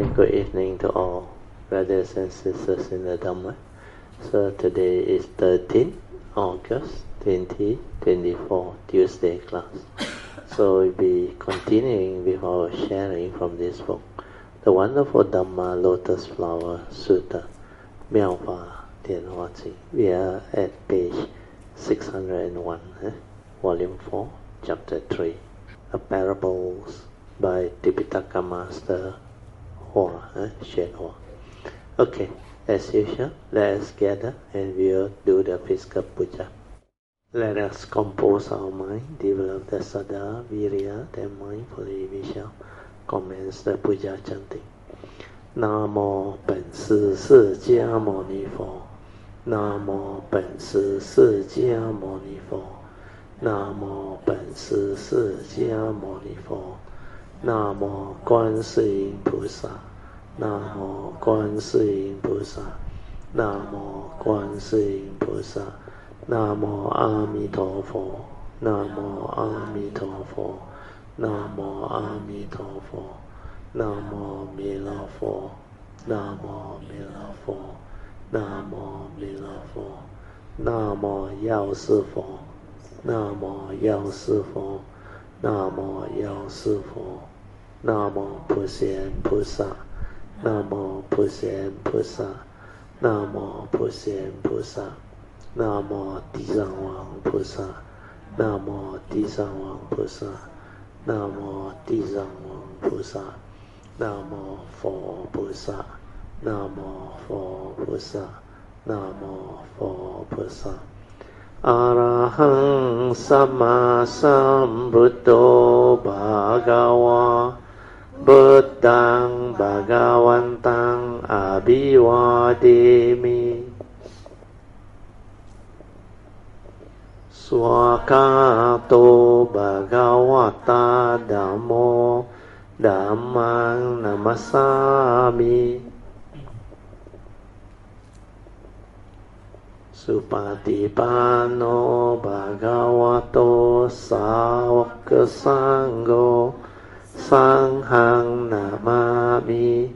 Good evening to all brothers and sisters in the Dhamma. So today is 13th August 2024, Tuesday class. So we'll be continuing with our sharing from this book, the wonderful Dhamma Lotus Flower Sutta, Miaopa Tianhuazi. We are at page 601, volume 4, chapter 3, the parables by Tipitaka Master Xuan Hua. Okay, as usual, let us gather and we'll do the physical puja. Let us compose our mind, develop the Saddha, Virya, then mindfully we shall commence the puja chanting. Namo 本师释迦牟尼佛 Namo 本师释迦牟尼佛 Namo 本师释迦牟尼佛 Namo 观世音菩萨 Namo 观世音菩萨 Namo 观世音菩萨 Namo 阿弥陀佛 Namo 阿弥陀佛 Namo 阿弥陀佛 Namo 弥勒佛 Namo 弥勒佛 Namo 弥勒佛 Namo 药师佛 Namo 药师佛 Namo 药师佛 Namo 普贤菩萨 Namo 普贤菩萨 Namo 普贤菩萨 Namo 地藏王菩萨 Namo 地藏王菩萨 Namo 地藏王菩萨 Namo 佛菩萨 Namo 佛菩萨 Namo 佛菩萨 Arahang Sama Sambuddho Bhagava Buddhang Bhagavantang Abhivademi Swakato Bhagavata Dhammo Dhammang Namasami Supatipano Bhagavato Sāvaka Sangho Sanghang Namami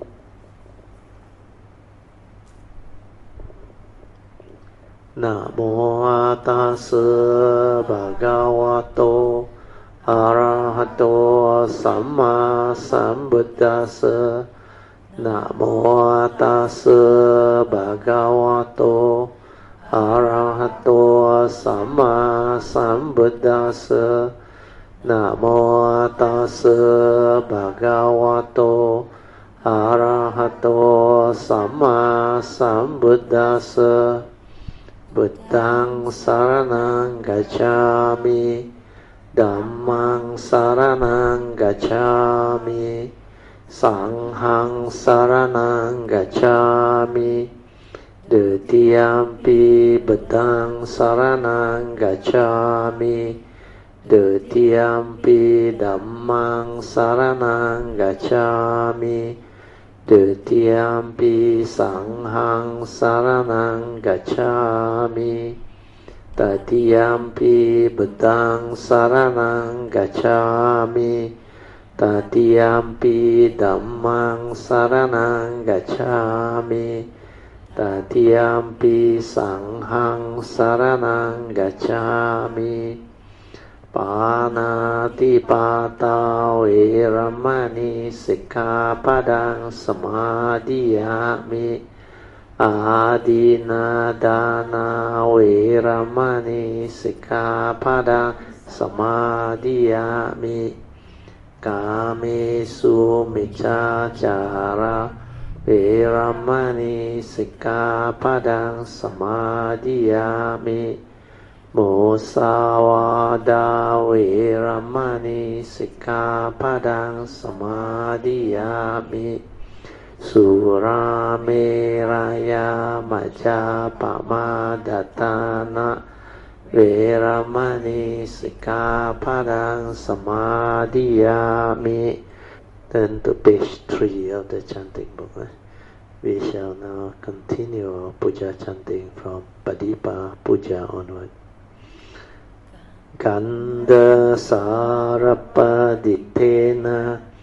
Namo Tassa Bhagavato Arahato Samma Sambuddhassa Namo Tassa Bhagavato Arahato Samma Sambuddhassa Namo Tassa Bhagavato Arahato Samma Sambuddhassa Buddhang Saranang Gacchami Dhammang Saranang Gacchami Sanghang Saranang Gacchami Dutiyampi Buddhang Saranang Gacchami Dutiyampi Dhammang Saranang Gacchami Dutiyampi Sanghang Saranang Gacchami Tatiyampi Buddhang Saranang Gacchami Tatiyampi Dhammang Saranang Gacchami Tatiyampi Sanghang Saranang Gacchami Panatipata Veramani Sikkhapadang Samadhiyami Adinadana Veramani Sikkhapadang Samadhiyami Kamesu Miccācara Veramani Sikkhapadang Samadhiyami Musawada Veramani Sikkhapadang Samadhiyami Surameraya Majapamadatana Veramani Sikkhapadang Samadhiyami. Turn to page 3 of the chanting book. We shall now continue our puja chanting from Padipa Puja onward. Gandha Sarapaditena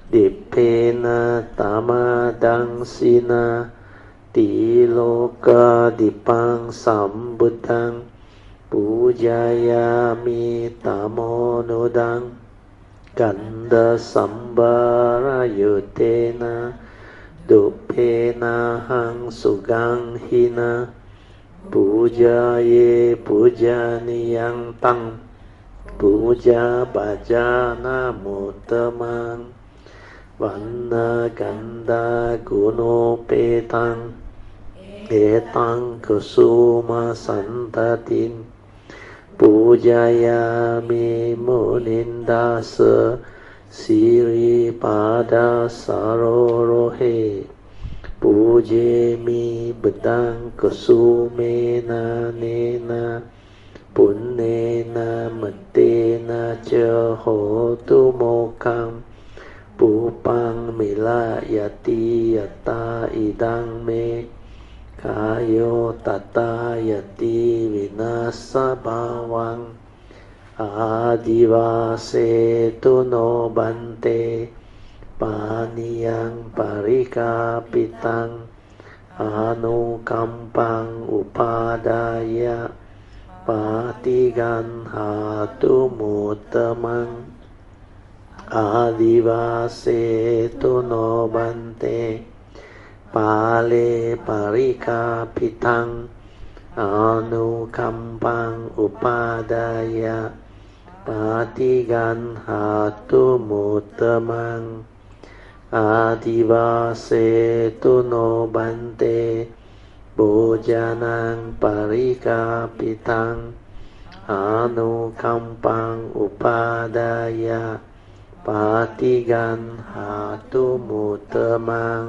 ดิเพนะตามาดังสีนาติโลกาดิปังสัมบุตังปูจายามิตามโนดังกันดาสัมบารายุเตนะดุเพนะหังสุกังหินะปูจาเยปูจานิยังตังปูจาปัจจานามุตตมังวันนากันดากุโนเปตังเอตังกุสุมาสันตตินปูจายามิโมนินดาสสิริปาดาสารโรเหปูเจมิบดังกุสุเมนาเนนะปุณเนนะมเตนะเจโหตุโมคังปูปังมิลายติยตาอิดังเมกายโยตตายติวินาสภาวังอาดิวาเสตุโนบันเตปานิยังปริกาปิตังอานุกัมปังอุปาดายะปาติกันหาตุมุตตมังอาดิวาเสตุโนบันเตปาเลปาริกาปิตังอานุคัมปังอุปาดายะปาติกันหาตุมุตตมังอาดิวาเสตุโนบันเตโบจานังปาริกาปิตังอานุคัมปังอุปาดายะปาติกันหาตุมุตตมัง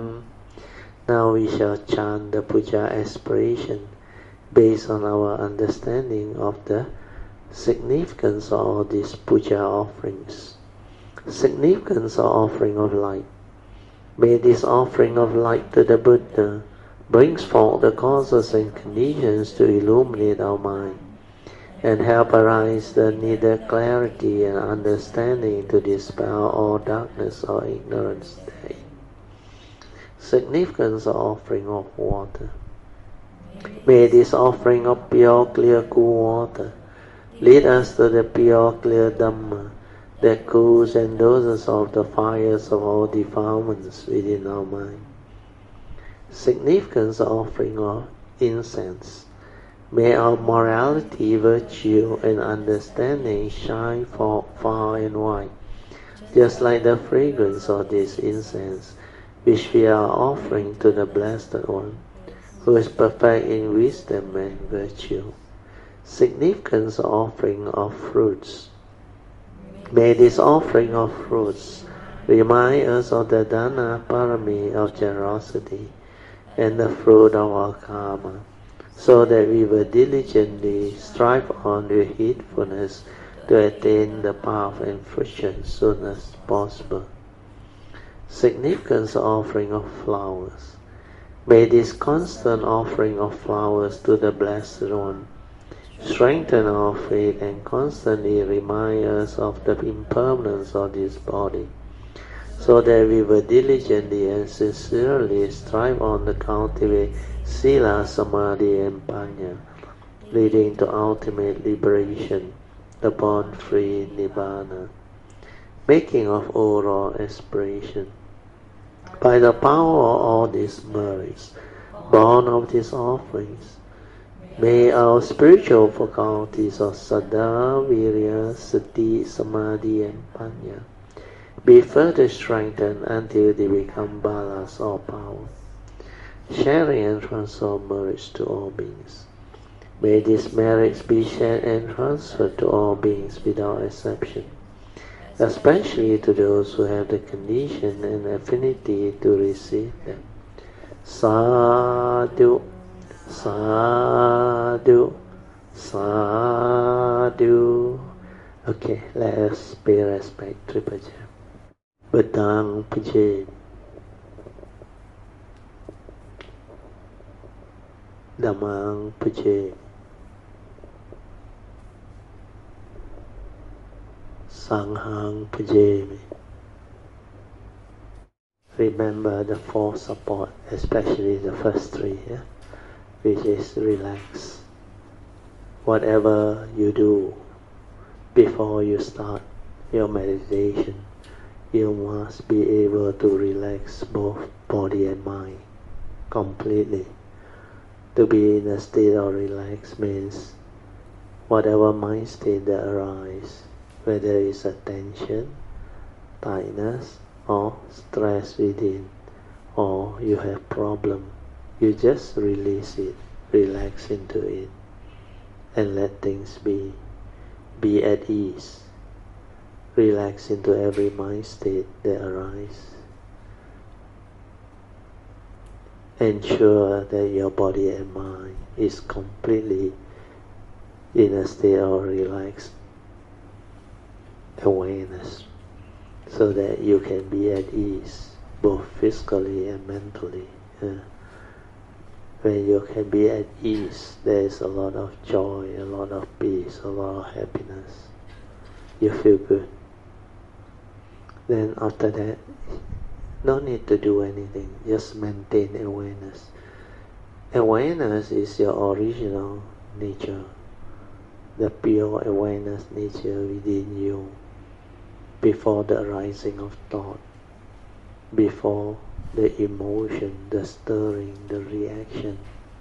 Now we shall chant the puja aspiration based on our understanding of the significance of all these puja offerings. Significance of offering of light. May this offering of light to the Buddha brings forth the causes and conditions to illuminate our mind and help arise the needed clarity and understanding to dispel all darkness or ignorance therein. Significance of offering of water. May this offering of pure, clear, cool water lead us to the pure, clear Dhamma that cools and doses off the fires of all defilements within our mind. Significance of offering of incense. May our morality, virtue, and understanding shine far and wide, just like the fragrance of this incense, which we are offering to the Blessed One, who is perfect in wisdom and virtue. Significance of offering of fruits. May this offering of fruits remind us of the Dana Parami of generosity and the fruit of our karma, so that we will diligently strive on with heedfulness to attain the path and fruition soon as possible. Significance of offering of flowers. May this constant offering of flowers to the Blessed One strengthen our faith and constantly remind us of the impermanence of this body, so that we will diligently and sincerely strive on to cultivate Sila, Samadhi, and Panya, leading to ultimate liberation, the born-free Nibbana. Making of overall aspiration. By the power of all these merits, born of these offerings, may our spiritual faculties of Saddha, Virya, Sati, Samadhi, and Panya be further strengthened until they become balas or power, sharing and transfer merits to all beings. May these merits be shared and transferred to all beings without exception, especially to those who have the condition and affinity to receive them. Sadhu, sadhu, sadhu. Okay, let us pay respect to Puja. Badang Puja. Dhammang Puja. Sanghang Puja. remember the four support, especially the first three, which is relax. Whatever you do before you start your meditation, you must be able to relax both body and mind completely. To be in a state of relax means whatever mind state that arises, whether it's a tension, tightness, or stress within, or you have problem, you just release it, relax into it, and let things be. Be at ease. Relax into every mind state that arises. Ensure that your body and mind is completely in a state of relaxed awareness, so that you can be at ease both physically and mentally. When you can be at ease, there is a lot of joy, a lot of peace, a lot of happiness. You feel good. Then after that, no need to do anything, just maintain awareness. Awareness is your original nature, the pure awareness nature within you, before the arising of thought, before the emotion, the stirring, the reaction.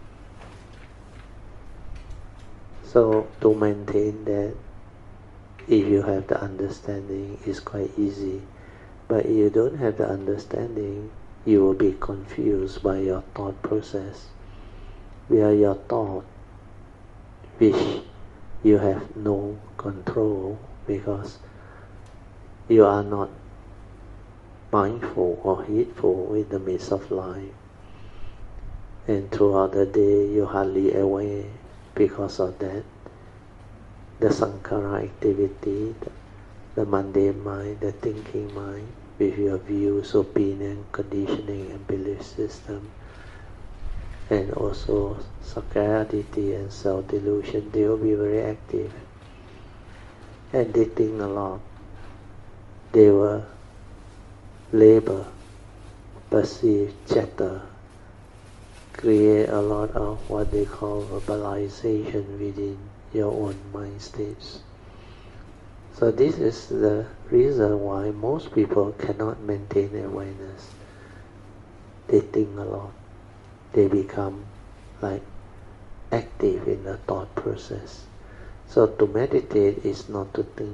So to maintain that, if you have the understanding, it's quite easy. But if you don't have the understanding, you will be confused by your thought process. Where your thought, which you have no control, because you are not mindful or heedful in the midst of life. And throughout the day, you hardly aware because of that. The sankhara activity, the mundane mind, the thinking mind, with your views, opinion, conditioning and belief system, and also sakkayaditthi and self-delusion, they will be very active. And they think a lot. They will labor, perceive, chatter, create a lot of what they call verbalization within your own mind states. So this is the reason why most people cannot maintain awareness. They think a lot. They become like active in the thought process. So to meditate is not to think.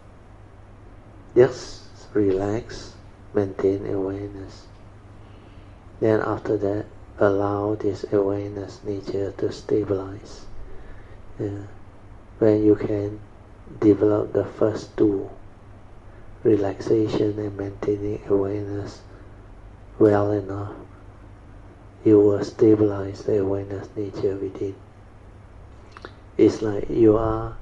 Just relax, maintain awareness. Then after that, allow this awareness nature to stabilize. When you can develop the first two, relaxation and maintaining awareness, well enough, you will stabilize the awareness nature within. It's like you are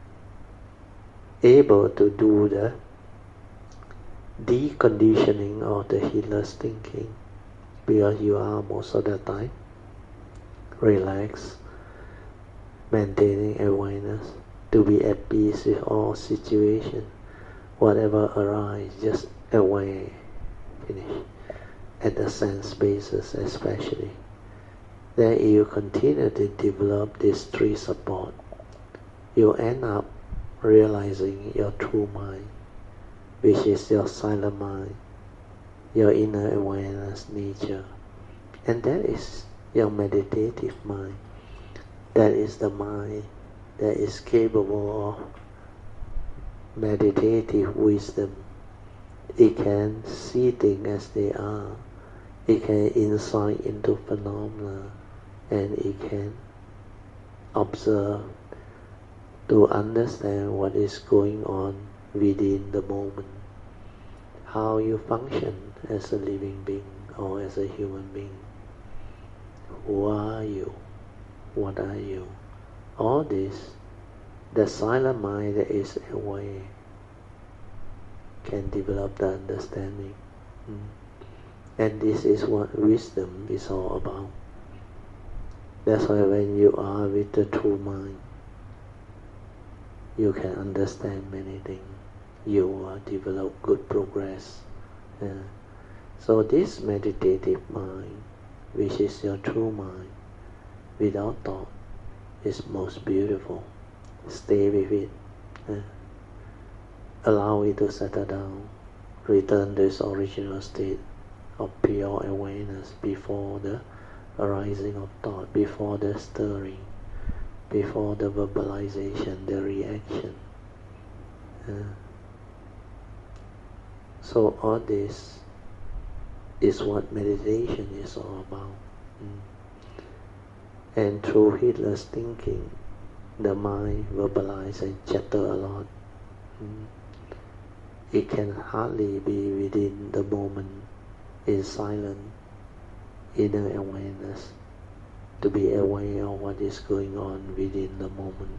able to do the deconditioning of the heedless thinking, because you are most of the time relaxed, maintaining awareness, to be at peace with all situations, whatever arises, just aware, finish, at the sense basis especially. Then you continue to develop these three support, you end up realizing your true mind, which is your silent mind, your inner awareness nature. And that is your meditative mind. That is the mind that is capable of meditative wisdom. It can see things as they are. It can insight into phenomena, and it can observe to understand what is going on within the moment. How you function as a living being or as a human being. Who are you? What are you? All this, the silent mind that is aware can develop the understanding. And this is what wisdom is all about. That's why when you are with the true mind, you can understand many things. You will develop good progress. So this meditative mind, which is your true mind, without thought, is most beautiful. Stay with it. Allow it to settle down. Return to its original state of pure awareness before the arising of thought, before the stirring, before the verbalization, the reaction. So all this is what meditation is all about. And through heedless thinking, the mind verbalizes and chatter a lot. It can hardly be within the moment, in silent inner awareness, to be aware of what is going on within the moment.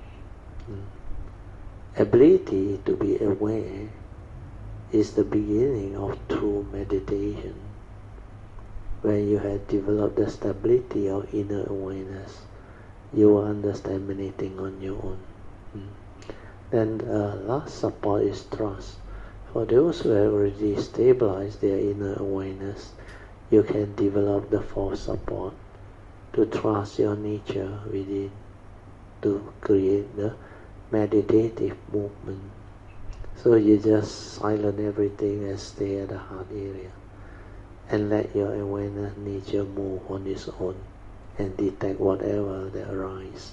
Ability to be aware is the beginning of true meditation. When you have developed the stability of inner awareness, you will understand many things on your own. Then the last support is trust. For those who have already stabilized their inner awareness, you can develop the fourth support to trust your nature within, to create the meditative movement. So you just silence everything and stay at the heart area and let your awareness nature move on its own and detect whatever that arises.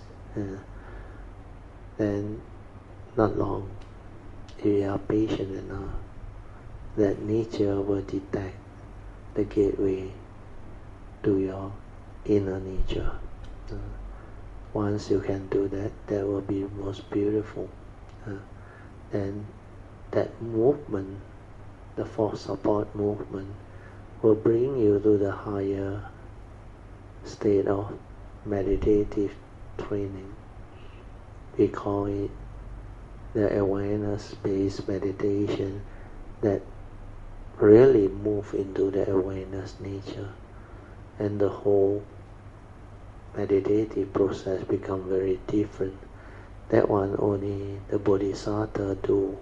Then not long, if you are patient enough, that nature will detect the gateway to your inner nature. Once you can do that, that will be most beautiful. And that movement, the fourth support movement, will bring you to the higher state of meditative training. We call it the awareness-based meditation that really move into the awareness nature, and the whole meditative process become very different. That one only the Bodhisattva do.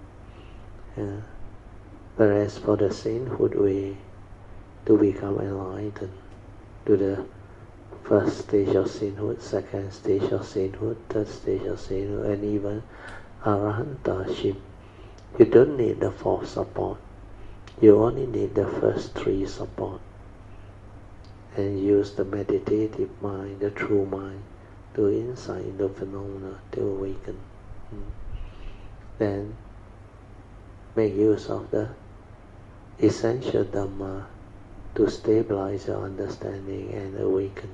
Whereas for the sainthood way, to become enlightened, to the first stage of sainthood, second stage of sainthood, third stage of sainthood, and even arahantaship, you don't need the fourth support. You only need the first three support. And use the meditative mind, the true mind, to insight into phenomena, to awaken. Then make use of the essential Dhamma to stabilize your understanding and awaken.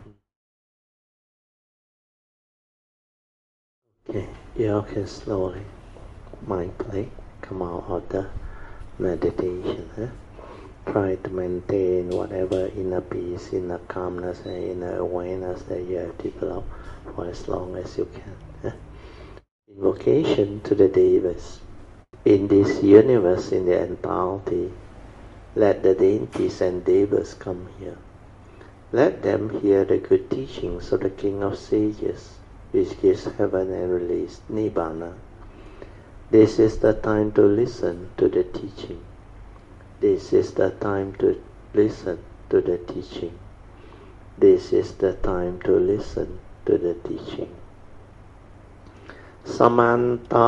Okay, you all can slowly, mindfully, come out of the meditation. Try to maintain whatever inner peace, inner calmness, and inner awareness that you have developed for as long as you can. Invocation to the Devas. In this universe, in the entirety, let the deities and Devas come here. Let them hear the good teachings of the King of Sages, which gives heaven and release Nibbana. This is the time to listen to the teaching. This is the time to listen to the teaching. This is the time to listen to the teaching. Samanta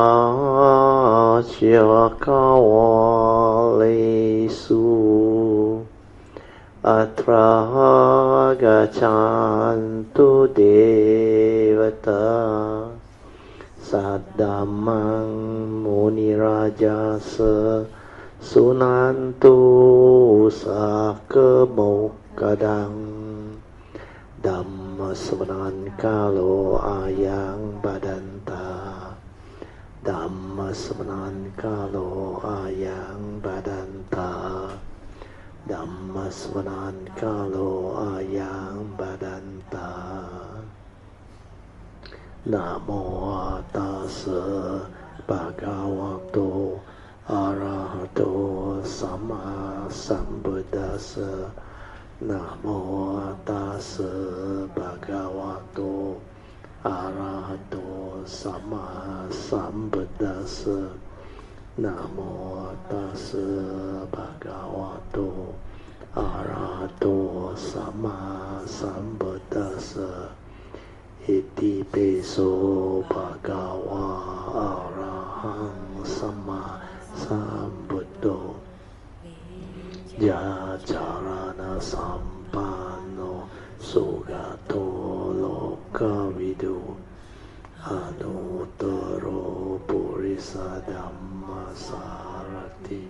Chakawalesu Atra Gachantu Devata Saddhamang Munirajasa Sunantu Sakemokadang Dhamma Samanan Kalo Ayang Badanta Dhamma Samanan Kalo Ayang Badanta Dhamma Samanan Kalo Ayang Badanta Namo Tassa Bhagavato Arahato Sama Sambuddhassa. Namo Tassa Bhagavato Arahato Sama Sambuddhassa. นะโมตัสสะภะคะวะโตอะระหะโตสัมมาสัมพุทธัสสะอิติปิโสภะคะวะอะระหังสัมมาสัมพุทโธยะจารณะสัมปันโนสุขโตโลกวิดูอนุตตโรปุริสธัมมัสสารติ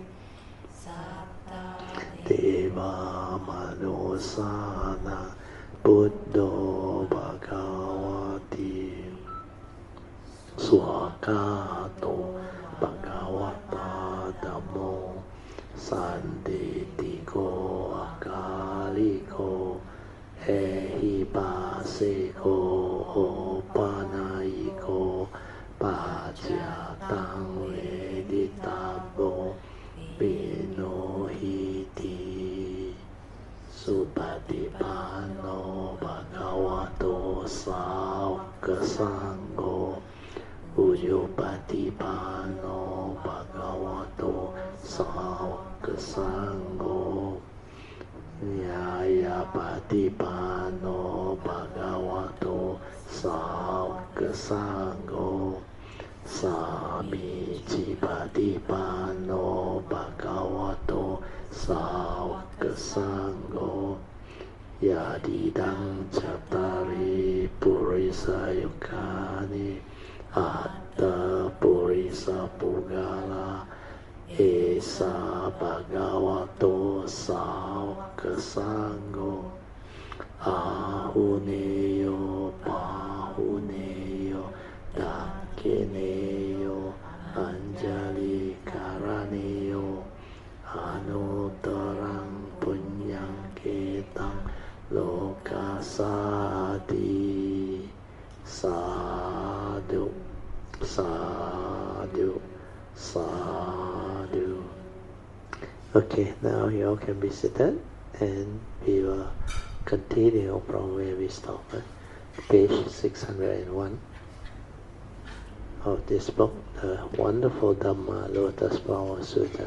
เทวามนุสสานังพุทโธภควติสวากขาโตภควตาธัมโมสันติติโกอากาลิโกเอหิปัสสิโกโอปานายิโกปัจจตังเวดิตาโบปิโนหิติสุปฏิปันโนภะคะวะโตสาวกสังโฆอุยุปฏิปันโนภะคะวะโตสาวกสังโฆญาญาปฏิปันโนภะคะวะโตสาวกสังโฆสามีจิปฏิปันโนภะคะวะโตสาวกสังโฆญาติดังจัตตาริปุริสยุคานิอัตตปุริสปุกาลาเอสาภะคะวะโตสาวกสังโฆอาหุเนโยปาหุเนโยดักเกเนโยอัญจลิการเนโยอนุตตรังปุญญังเกตังโลกาสาติสาธุสาธุสาธุ Okay, now you all can be seated and we will continue from where we stopped, page 601 of this book, the wonderful Dhamma Lotus Flower Sutta.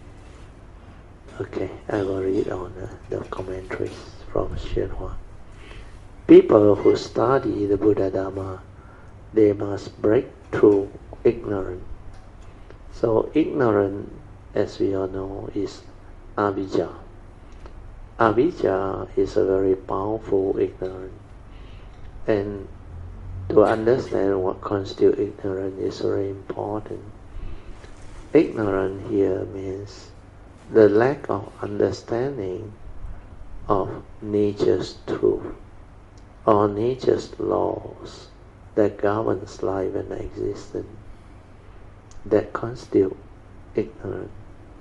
Okay, I will read on the commentaries from Xianhua. People who study the Buddha Dhamma, they must break through ignorance. So ignorance, as we all know, is avijja. Avijja is a very powerful ignorance, and to understand what constitutes ignorance is very important. Ignorance here means the lack of understanding of nature's truth or nature's laws that governs life and existence, that constitute ignorance.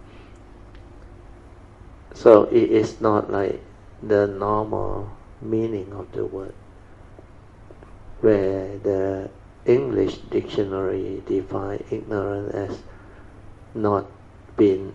So it is not like the normal meaning of the word, where the English dictionary defines ignorance as not being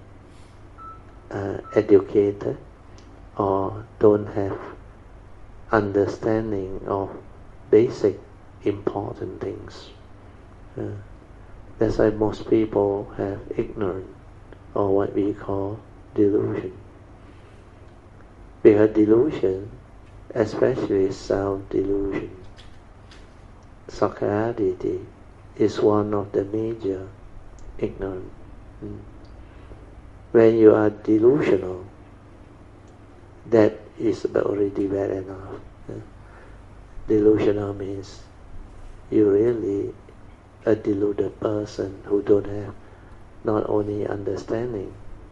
educated or don't have understanding of basic important things. That's why most people have ignorance, or what we call delusion. Because delusion, especially self-delusion, Sakkayaditthi, is one of the major ignorance. When you are delusional, that is already bad enough. Delusional means you really a deluded person who don't have not only understanding,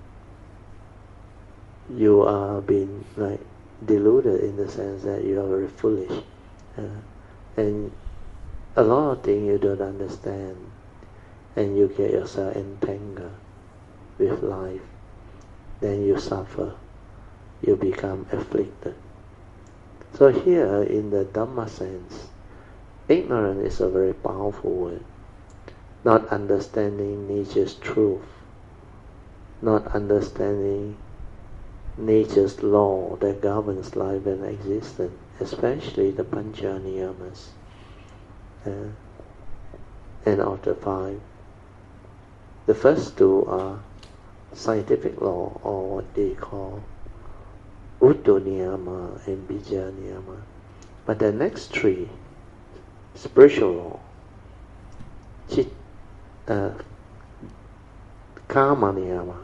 you are being like deluded in the sense that you are very foolish, and a lot of things you don't understand, and you get yourself entangled with life, then you suffer, you become afflicted. So here in the Dhamma sense, ignorance is a very powerful word. Not understanding nature's truth, not understanding nature's law that governs life and existence, especially the Pancha Niyamas and of the five. The first two are scientific law, or what they call Utto Niyama and Bija Niyama. But the next three, spiritual law, Karma Niyama,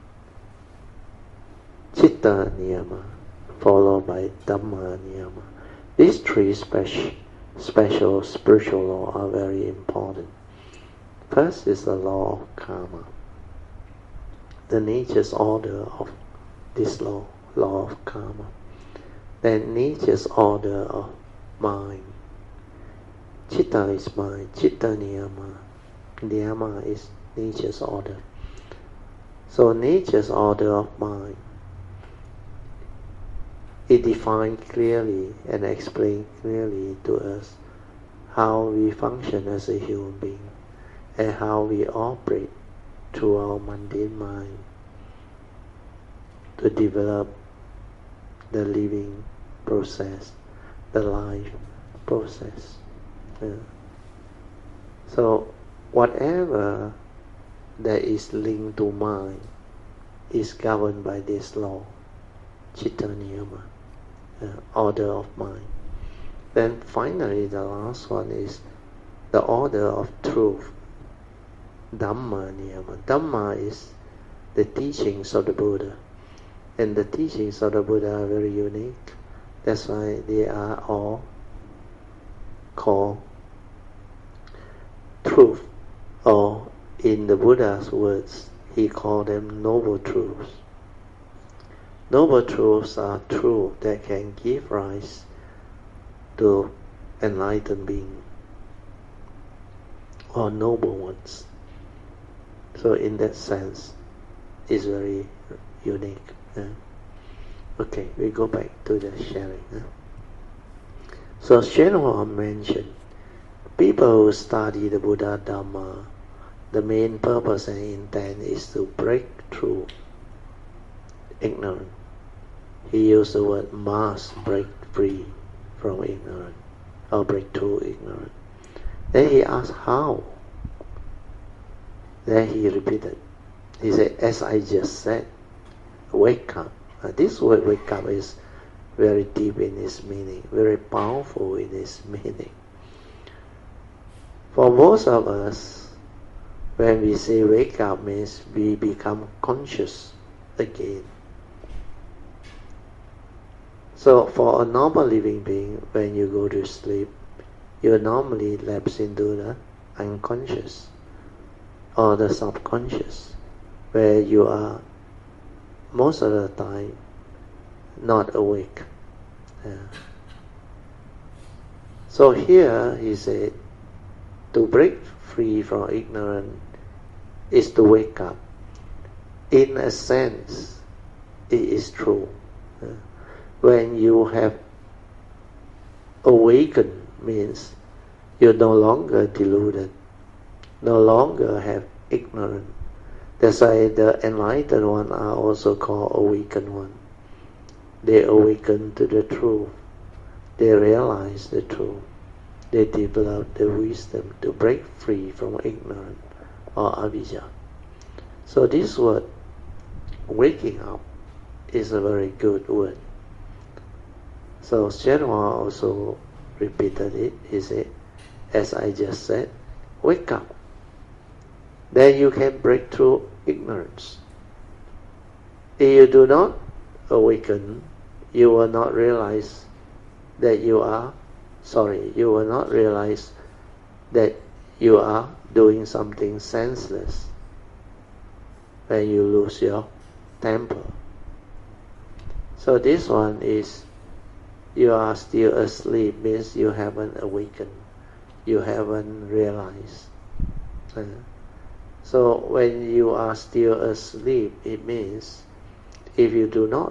Chitta Niyama, followed by Dhamma Niyama. These three special spiritual laws are very important. First is the law of karma, the nature's order of this law of karma. Then nature's order of mind. Chitta is mind, Chitta Niyama. Niyama is nature's order. So nature's order of mind, it defines clearly and explains clearly to us how we function as a human being and how we operate through our mundane mind to develop the living process, the life process. So whatever that is linked to mind is governed by this law, Chitta Niyama, order of mind. Then finally the last one is the order of truth, Dhamma Niyama. Dhamma is the teachings of the Buddha, and the teachings of the Buddha are very unique. That's why they are all called truth, or in the Buddha's words, he called them noble truths. Noble truths are truths that can give rise to enlightened being, or noble ones. So in that sense, it's very unique. Okay, we go back to the sharing. So Shenhua mentioned, people who study the Buddha Dhamma, the main purpose and intent is to break through ignorance. He used the word must break free from ignorance, or break through ignorance. Then he asked how. Then he repeated. He said, as I just said, wake up. This word wake up is very deep in its meaning, very powerful in its meaning. For most of us, when we say wake up, means we become conscious again. So for a normal living being, when you go to sleep, you normally lapse into the unconscious or the subconscious, where you are most of the time not awake. So here he said, to break free from ignorance is to wake up. In a sense, it is true. When you have awakened, means you're no longer deluded, no longer have ignorance. That's why the enlightened one are also called awakened one. They awaken to the truth. They realize the truth. They develop the wisdom to break free from ignorance or avijja. So this word, waking up, is a very good word. So Shenhua also repeated it. He said, as I just said, wake up. Then you can break through ignorance. If you do not awaken, you will not realize that you will not realize that you are doing something senseless when you lose your temper. So this one is, you are still asleep, means you haven't awakened, you haven't realized. So when you are still asleep, it means if you do not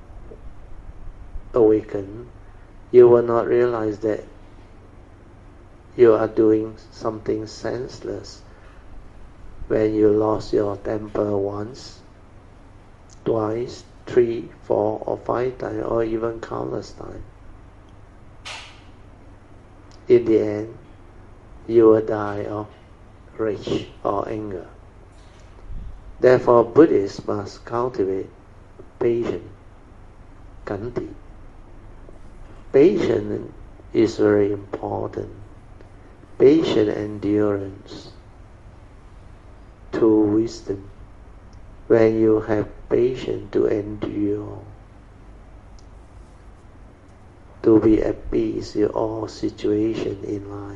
awaken, you will not realize that you are doing something senseless when you lost your temper once, twice, 3, 4 or 5 times, or even countless times. In the end, you will die of rage or anger. Therefore, Buddhists must cultivate patience, khanti. Patience is very important. Patient endurance to wisdom. When you have patience to endure, to be at peace with all situations in life,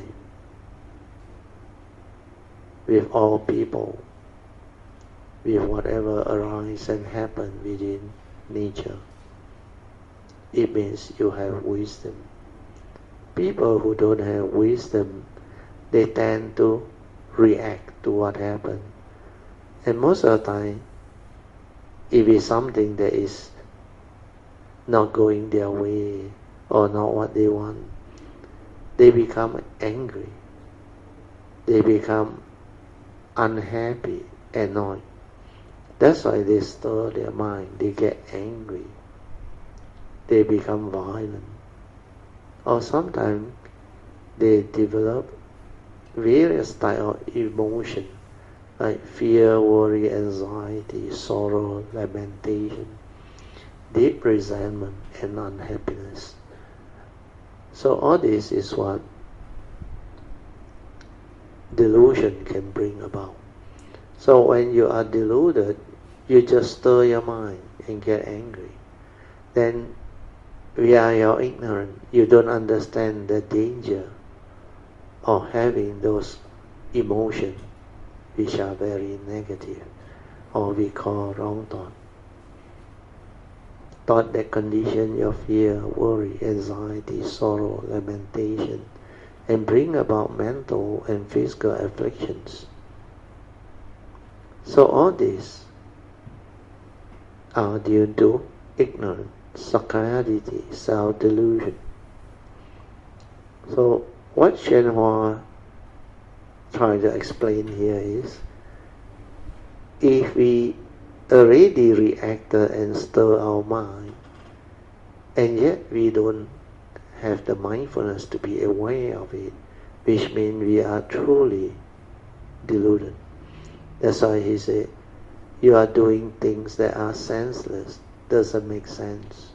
with all people, with whatever arises and happens within nature, it means you have wisdom. People who don't have wisdom, they tend to react to what happens. And most of the time, if it's something that is not going their way or not what they want, they become angry. They become unhappy, annoyed. That's why they stir their mind. They get angry. They become violent. Or sometimes they develop various types of emotion, like fear, worry, anxiety, sorrow, lamentation, deep resentment, and unhappiness. So all this is what delusion can bring about. So when you are deluded, you just stir your mind and get angry. Then via your ignorance, you don't understand the danger of having those emotions which are very negative, or we call wrong thought. Thought that condition your fear, worry, anxiety, sorrow, lamentation, and bring about mental and physical afflictions. So all these are due to ignorance, sakkayaditthi, self-delusion. So what Shenhua trying to explain here is, if we already reacted and stir our mind, and yet we don't have the mindfulness to be aware of it, which means we are truly deluded. That's why he said, you are doing things that are senseless, doesn't make sense.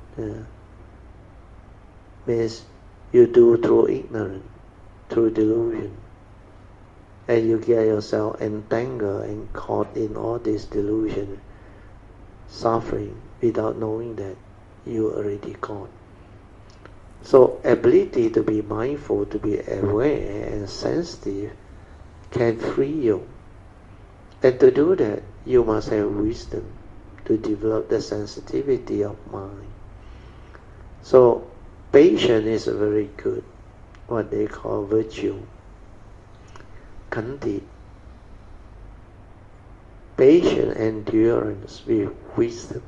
Means you do through ignorance, through delusion, and you get yourself entangled and caught in all this delusion, suffering without knowing that you already caught. So ability to be mindful, to be aware and sensitive can free you. And to do that, you must have wisdom to develop the sensitivity of mind. So patience is very good, what they call virtue. Khanti, patient endurance with wisdom.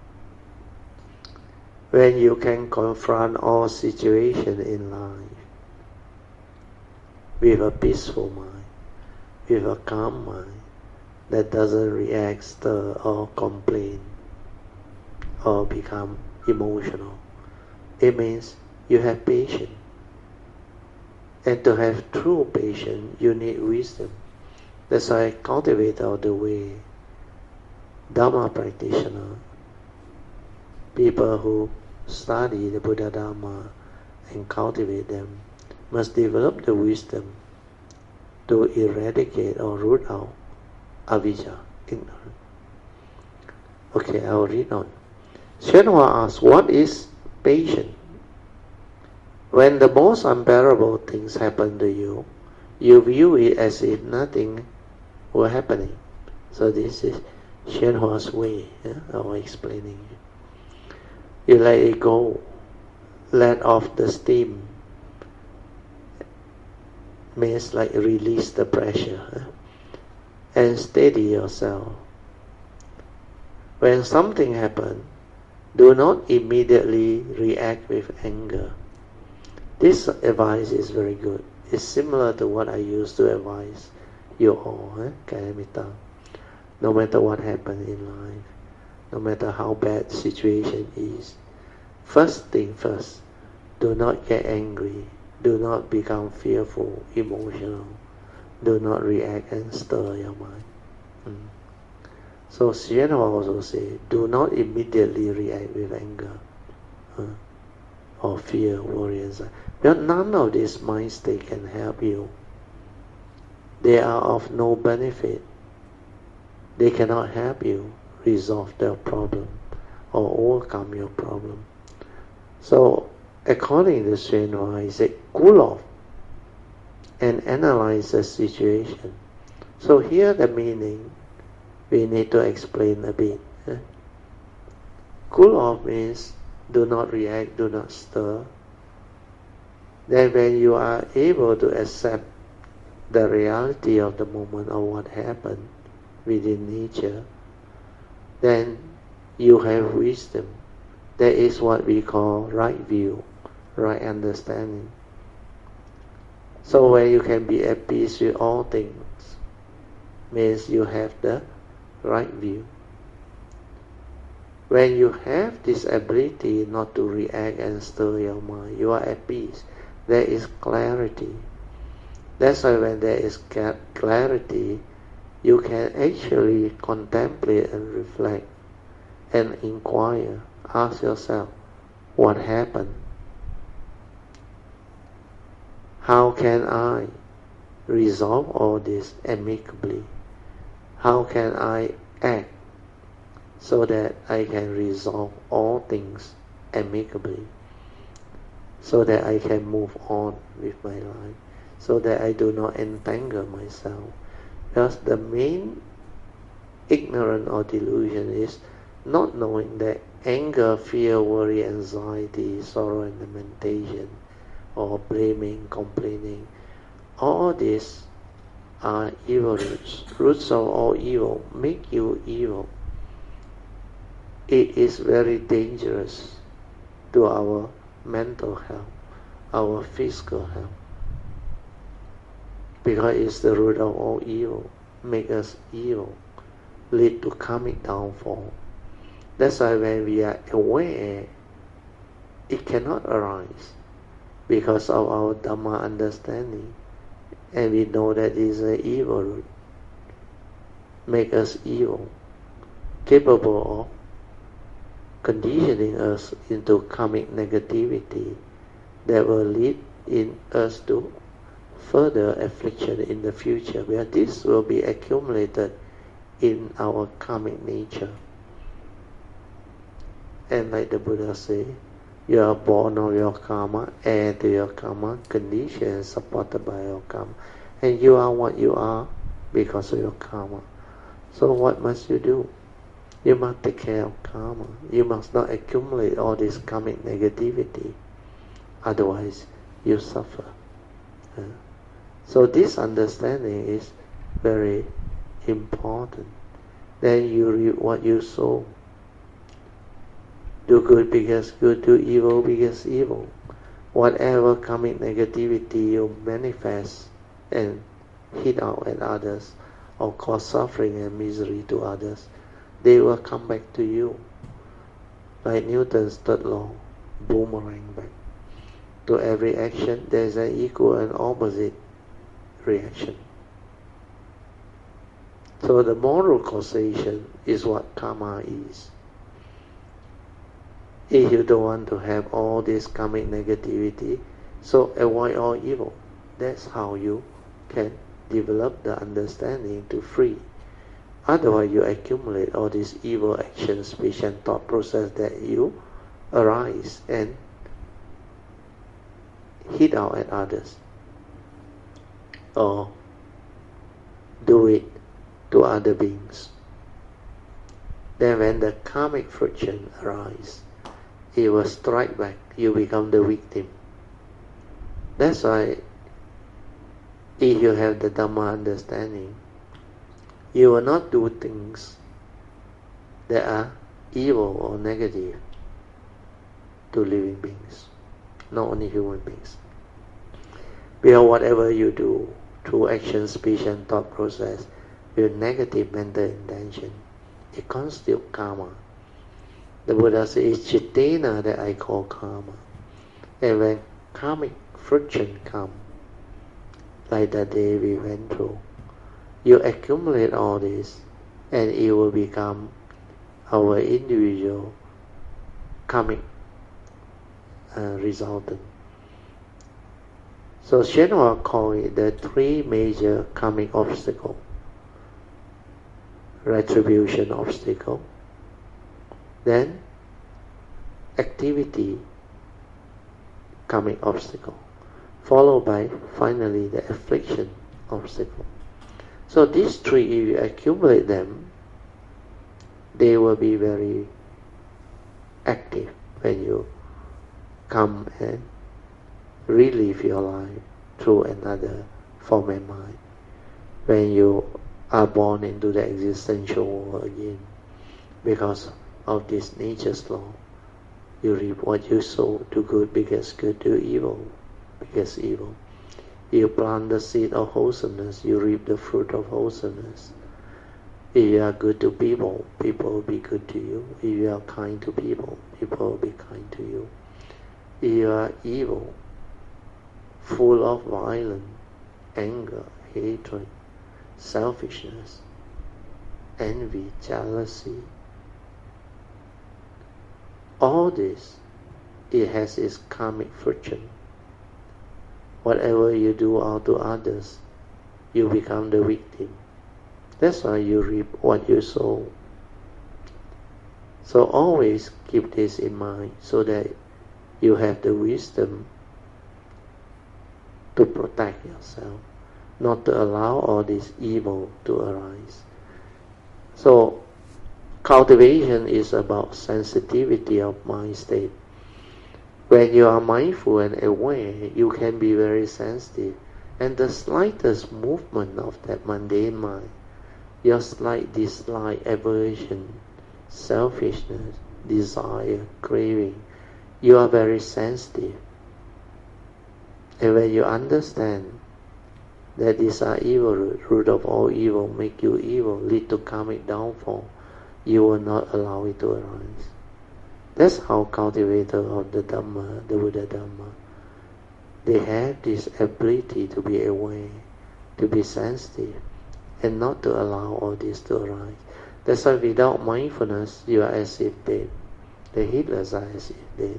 When you can confront all situations in life with a peaceful mind, with a calm mind that doesn't react, stir, or complain, or become emotional, it means you have patience. And to have true patience, you need wisdom. That's why I cultivate of the way, Dhamma practitioner, people who study the Buddha Dhamma and cultivate them, must develop the wisdom to eradicate or root out avijja, ignorance. Okay, I'll read on. Shenhua asks, what is patience? When the most unbearable things happen to you, you view it as if nothing were happening. So this is Shenhua's way of explaining it. You let it go, let off the steam, means like release the pressure, and steady yourself. When something happens, do not immediately react with anger. This advice is very good. It's similar to what I used to advise you all, Kayamita. No matter what happens in life, no matter how bad the situation is, first thing first, do not get angry, do not become fearful, emotional, do not react and stir your mind. So Sri also say, do not immediately react with anger or fear, worry, anxiety. Because none of these mind states can help you. They are of no benefit. They cannot help you resolve their problem or overcome your problem. So, according to Srinivas, he said, cool off and analyze the situation. So here the meaning we need to explain a bit. Cool off means do not react, do not stir. Then when you are able to accept the reality of the moment of what happened within nature, then you have wisdom. That is what we call right view, right understanding. So when you can be at peace with all things, means you have the right view. When you have this ability not to react and stir your mind, you are at peace. There is clarity. That's why when there is clarity, you can actually contemplate and reflect and inquire. Ask yourself, what happened? How can I resolve all this amicably? How can I act so that I can resolve all things amicably? So that I can move on with my life. So that I do not entangle myself. Because the main ignorance or delusion is not knowing that anger, fear, worry, anxiety, sorrow and lamentation, or blaming, complaining, all these are evil roots. Roots of all evil make you evil. It is very dangerous to our mental health, our physical health, because it's the root of all evil, make us evil, lead to karmic downfall. That's why when we are aware, it cannot arise because of our Dhamma understanding, and we know that it is an evil root, make us evil, capable of conditioning us into karmic negativity that will lead in us to further affliction in the future, where this will be accumulated in our karmic nature. And like the Buddha say, you are born of your karma, heir to your karma, conditioned, supported by your karma. And you are what you are because of your karma. So what must you do? You must take care of karma. You must not accumulate all this karmic negativity. Otherwise, you suffer. So this understanding is very important. Then you reap what you sow. Do good because good, do evil because evil. Whatever karmic negativity you manifest and hit out at others, or cause suffering and misery to others, they will come back to you. Like Newton's third law, boomerang back. To every action, there is an equal and opposite reaction. So the moral causation is what karma is. If you don't want to have all this karmic negativity, so avoid all evil. That's how you can develop the understanding to free. Otherwise, you accumulate all these evil actions, speech and thought process that you arise and hit out at others, or do it to other beings. Then when the karmic friction arises, it will strike back. You become the victim. That's why if you have the Dhamma understanding, you will not do things that are evil or negative to living beings, not only human beings. Because whatever you do through action, speech and thought process with negative mental intention, it constitutes karma. The Buddha says it's Chittena that I call karma. And when karmic friction comes, like the day we went through, you accumulate all this and it will become our individual karmic resultant. So Shenhua called it the three major karmic obstacles. Retribution obstacle, then activity karmic obstacle, followed by finally the affliction obstacle. So these three, if you accumulate them, they will be very active when you come and relive your life through another form and mind. When you are born into the existential world again, because of this nature's law, you reap what you sow. Do good because good, do evil because evil. You plant the seed of wholesomeness, you reap the fruit of wholesomeness. If you are good to people, people will be good to you. If you are kind to people, people will be kind to you. If you are evil, full of violence, anger, hatred, selfishness, envy, jealousy, all this, it has its karmic friction. Whatever you do out to others, you become the victim. That's why you reap what you sow. So always keep this in mind so that you have the wisdom to protect yourself, not to allow all this evil to arise. So cultivation is about sensitivity of mind state. When you are mindful and aware, you can be very sensitive, and the slightest movement of that mundane mind, your slight dislike, aversion, selfishness, desire, craving, you are very sensitive. And when you understand that these are evil root of all evil, make you evil, lead to karmic downfall, you will not allow it to arise. That's how cultivator of the Dhamma, the Buddha Dhamma, they have this ability to be aware, to be sensitive, and not to allow all this to arise. That's why without mindfulness, you are as if dead. The heedless are as if dead.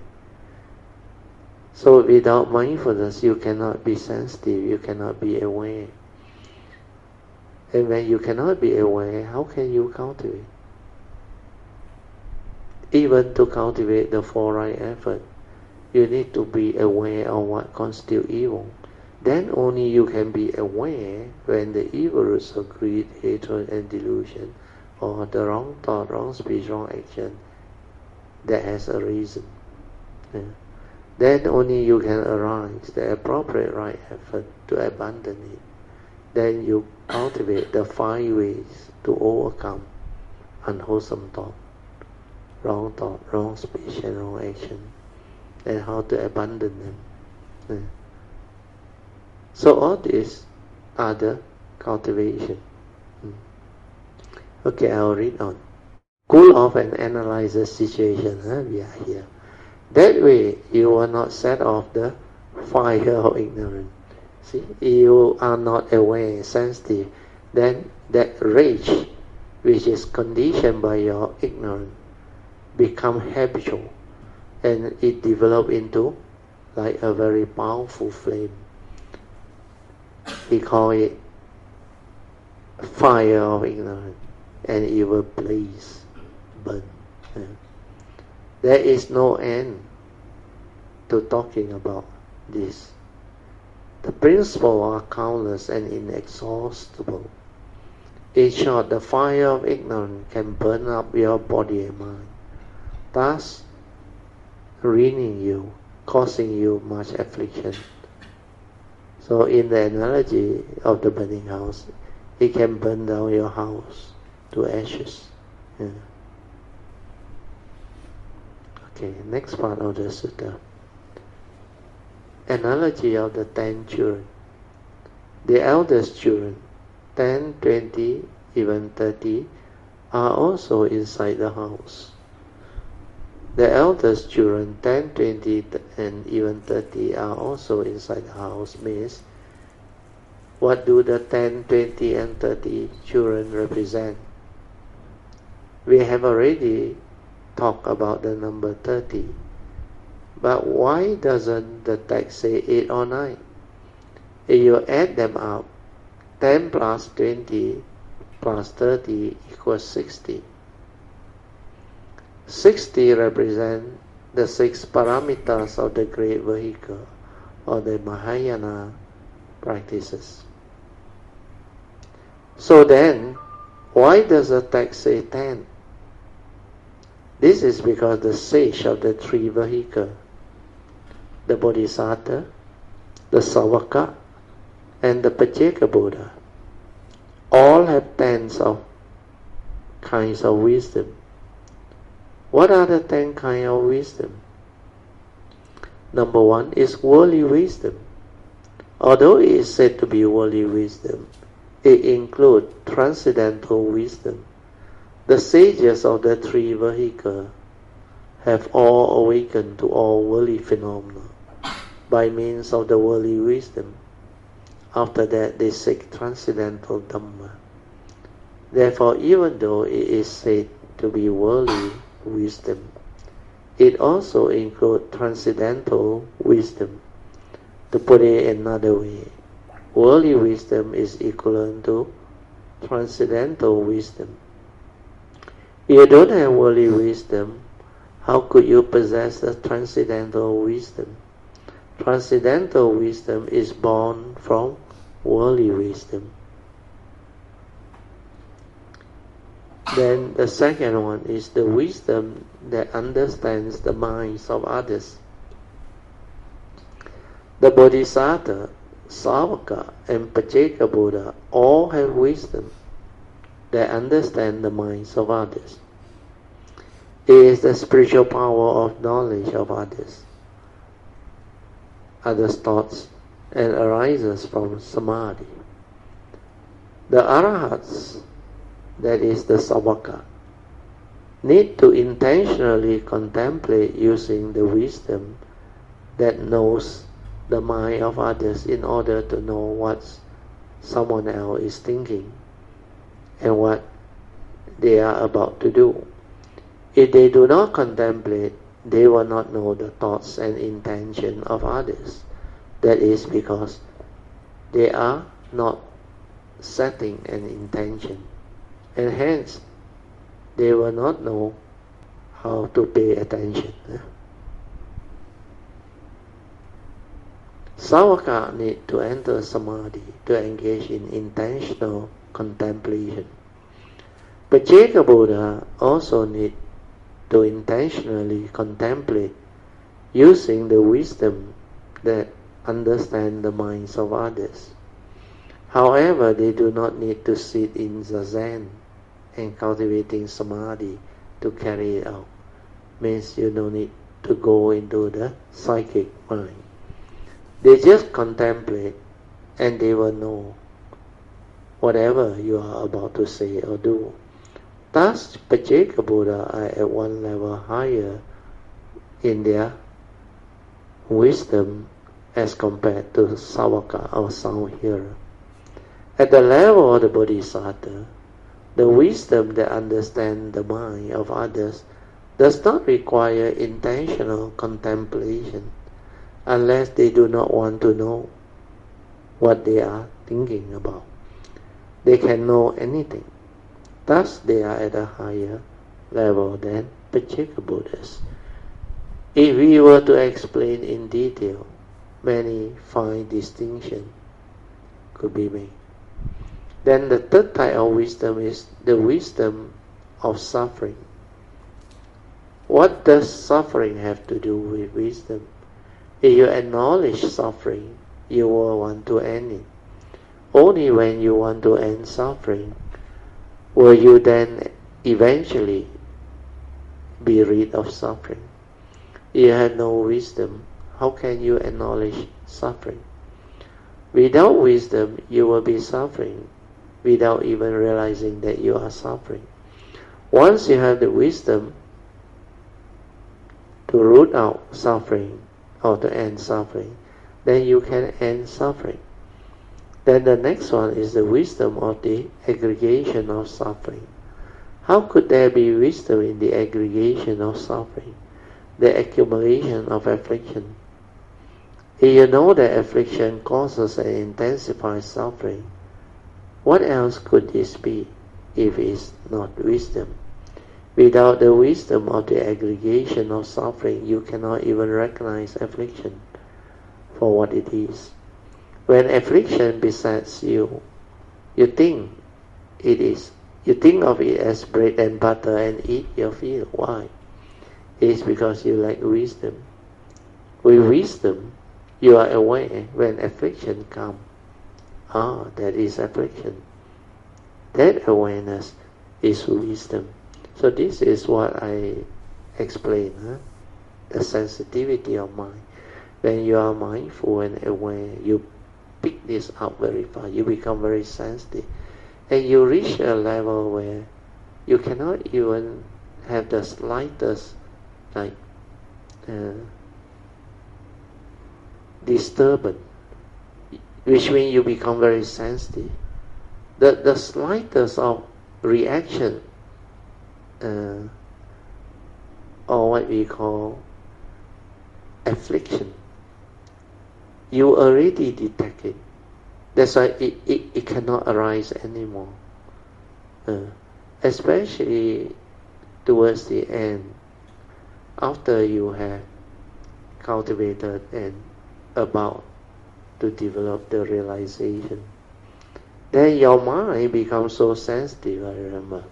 So without mindfulness, you cannot be sensitive, you cannot be aware. And when you cannot be aware, how can you cultivate? Even to cultivate the four right effort, you need to be aware of what constitutes evil. Then only you can be aware when the evil roots of greed, hatred, and delusion, or the wrong thought, wrong speech, wrong action, that has a reason. Yeah. Then only you can arise the appropriate right effort to abandon it. Then you cultivate the 5 ways to overcome unwholesome thought, wrong speech, and wrong action, and how to abandon them. Yeah. So all these are the cultivation. Okay, I'll read on. Cool off and analyze the situation. We are here. That way, you will not set off the fire of ignorance. See, you are not aware, sensitive. Then that rage, which is conditioned by your ignorance, become habitual, and it develop into like a very powerful flame. He call it fire of ignorance, and it will blaze, burn. Yeah. There is no end to talking about this. The principles are countless and inexhaustible. In short, the fire of ignorance can burn up your body and mind, thus ruining you, causing you much affliction. So in the analogy of the burning house, it can burn down your house to ashes. Yeah. Okay, next part of the sutta. Analogy of the 10 children. The eldest children, 10, 20, even 30, are also inside the house. The eldest children, 10, 20, and even 30, are also inside the house. Means, what do the 10, 20, and 30 children represent? We have already talked about the number 30. But why doesn't the text say 8 or 9? If you add them up, 10 plus 20 plus 30 equals 60. 60 represent the 6 parameters of the great vehicle or the Mahayana practices. So then, why does the text say 10? This is because the sage of the 3 vehicles, the Bodhisattva, the Savaka, and the Pacceka Buddha, all have 10 of kinds of wisdom. What are the 10 kinds of wisdom? Number 1 is worldly wisdom. Although it is said to be worldly wisdom, it includes transcendental wisdom. The sages of the 3 vehicles have all awakened to all worldly phenomena by means of the worldly wisdom. After that, they seek transcendental Dhamma. Therefore, even though it is said to be worldly wisdom, it also includes transcendental wisdom. To put it another way, worldly wisdom is equivalent to transcendental wisdom. If you don't have worldly wisdom, how could you possess the transcendental wisdom? Transcendental wisdom is born from worldly wisdom. Then the second one is the wisdom that understands the minds of others. The Bodhisattva, Savaka, and Pacceka Buddha all have wisdom that understand the minds of others. It is the spiritual power of knowledge of others' thoughts, and arises from Samadhi. The Arahats, that is the Savaka, need to intentionally contemplate using the wisdom that knows the mind of others in order to know what someone else is thinking and what they are about to do. If they do not contemplate, they will not know the thoughts and intention of others. That is because they are not setting an intention, and hence they will not know how to pay attention. Savaka need to enter Samadhi to engage in intentional contemplation. Pacceka Buddha also need to intentionally contemplate using the wisdom that understand the minds of others. However, they do not need to sit in zazen and cultivating samadhi to carry it out. Means you don't need to go into the psychic mind. They just contemplate and they will know whatever you are about to say or do. Thus, Pacceka Buddha are at one level higher in their wisdom as compared to Savaka or sound hearer. At the level of the Bodhisattva, the wisdom that understands the mind of others does not require intentional contemplation unless they do not want to know what they are thinking about. They can know anything. Thus, they are at a higher level than Pacceka Buddhas. If we were to explain in detail, many fine distinctions could be made. Then the third type of wisdom is the wisdom of suffering. What does suffering have to do with wisdom? If you acknowledge suffering, you will want to end it. Only when you want to end suffering will you then eventually be rid of suffering. If you have no wisdom, how can you acknowledge suffering? Without wisdom, you will be suffering without even realizing that you are suffering. Once you have the wisdom to root out suffering or to end suffering, then you can end suffering. Then the next one is the wisdom of the aggregation of suffering. How could there be wisdom in the aggregation of suffering, the accumulation of affliction? If you know that affliction causes and intensifies suffering, what else could this be if it's not wisdom? Without the wisdom of the aggregation of suffering, you cannot even recognize affliction for what it is. When affliction besets you, you think it is. You think of it as bread and butter and eat your fill. Why? It's because you lack wisdom. With wisdom, you are aware when affliction comes. That is affliction. That awareness is wisdom. So this is what I explain, the sensitivity of mind. When you are mindful and aware, you pick this up very fast. You become very sensitive. And you reach a level where you cannot even have the slightest disturbance, which means you become very sensitive. The slightest of reaction, or what we call affliction, you already detect it. That's why it cannot arise anymore. Especially towards the end, after you have cultivated and about to develop the realization, then your mind becomes so sensitive, I remember.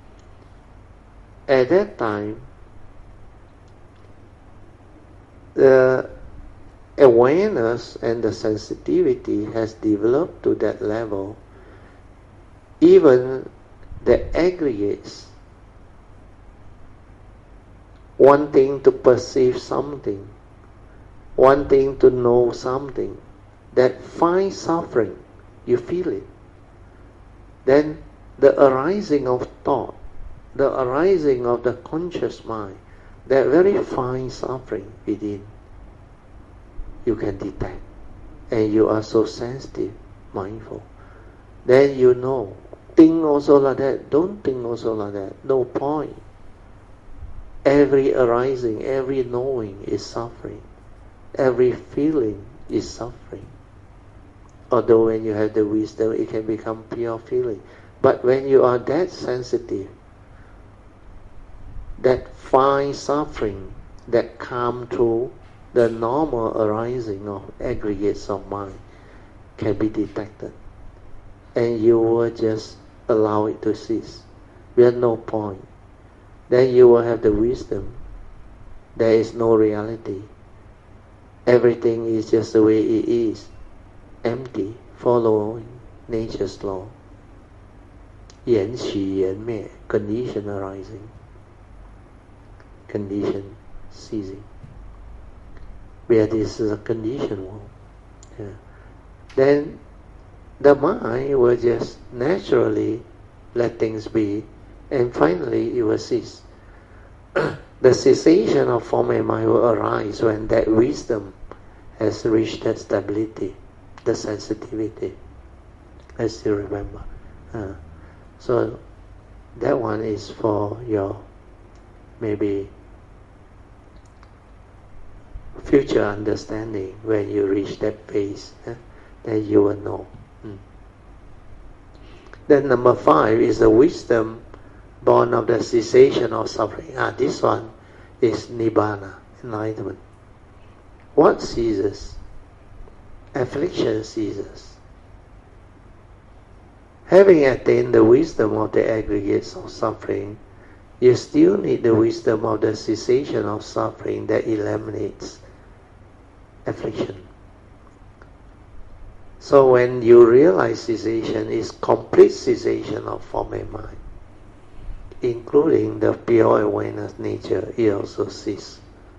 At that time, the awareness and the sensitivity has developed to that level. Even the aggregates wanting to perceive something, wanting to know something, that finds suffering, you feel it. Then the arising of thought, the arising of the conscious mind, that very fine suffering within, you can detect. And you are so sensitive, mindful. Then you know, think also like that, don't think also like that, no point. Every arising, every knowing is suffering. Every feeling is suffering. Although when you have the wisdom, it can become pure feeling. But when you are that sensitive, that fine suffering that come through the normal arising of aggregates of mind can be detected. And you will just allow it to cease. There's no point. Then you will have the wisdom. There is no reality. Everything is just the way it is. Empty, following nature's law. 缘起缘灭, condition arising, condition ceasing. Where this is a condition world. Then the mind will just naturally let things be, and finally it will cease. The cessation of form and mind will arise when that wisdom has reached that stability, the sensitivity. I still remember. So that one is for your maybe future understanding. When you reach that phase, then you will know. Then number 5 is the wisdom born of the cessation of suffering. This one is Nibbana, enlightenment. What ceases? Affliction ceases. Having attained the wisdom of the aggregates of suffering, you still need the wisdom of the cessation of suffering that eliminates affliction. So when you realize cessation is complete cessation of form and mind, including the pure awareness nature, it also ceases.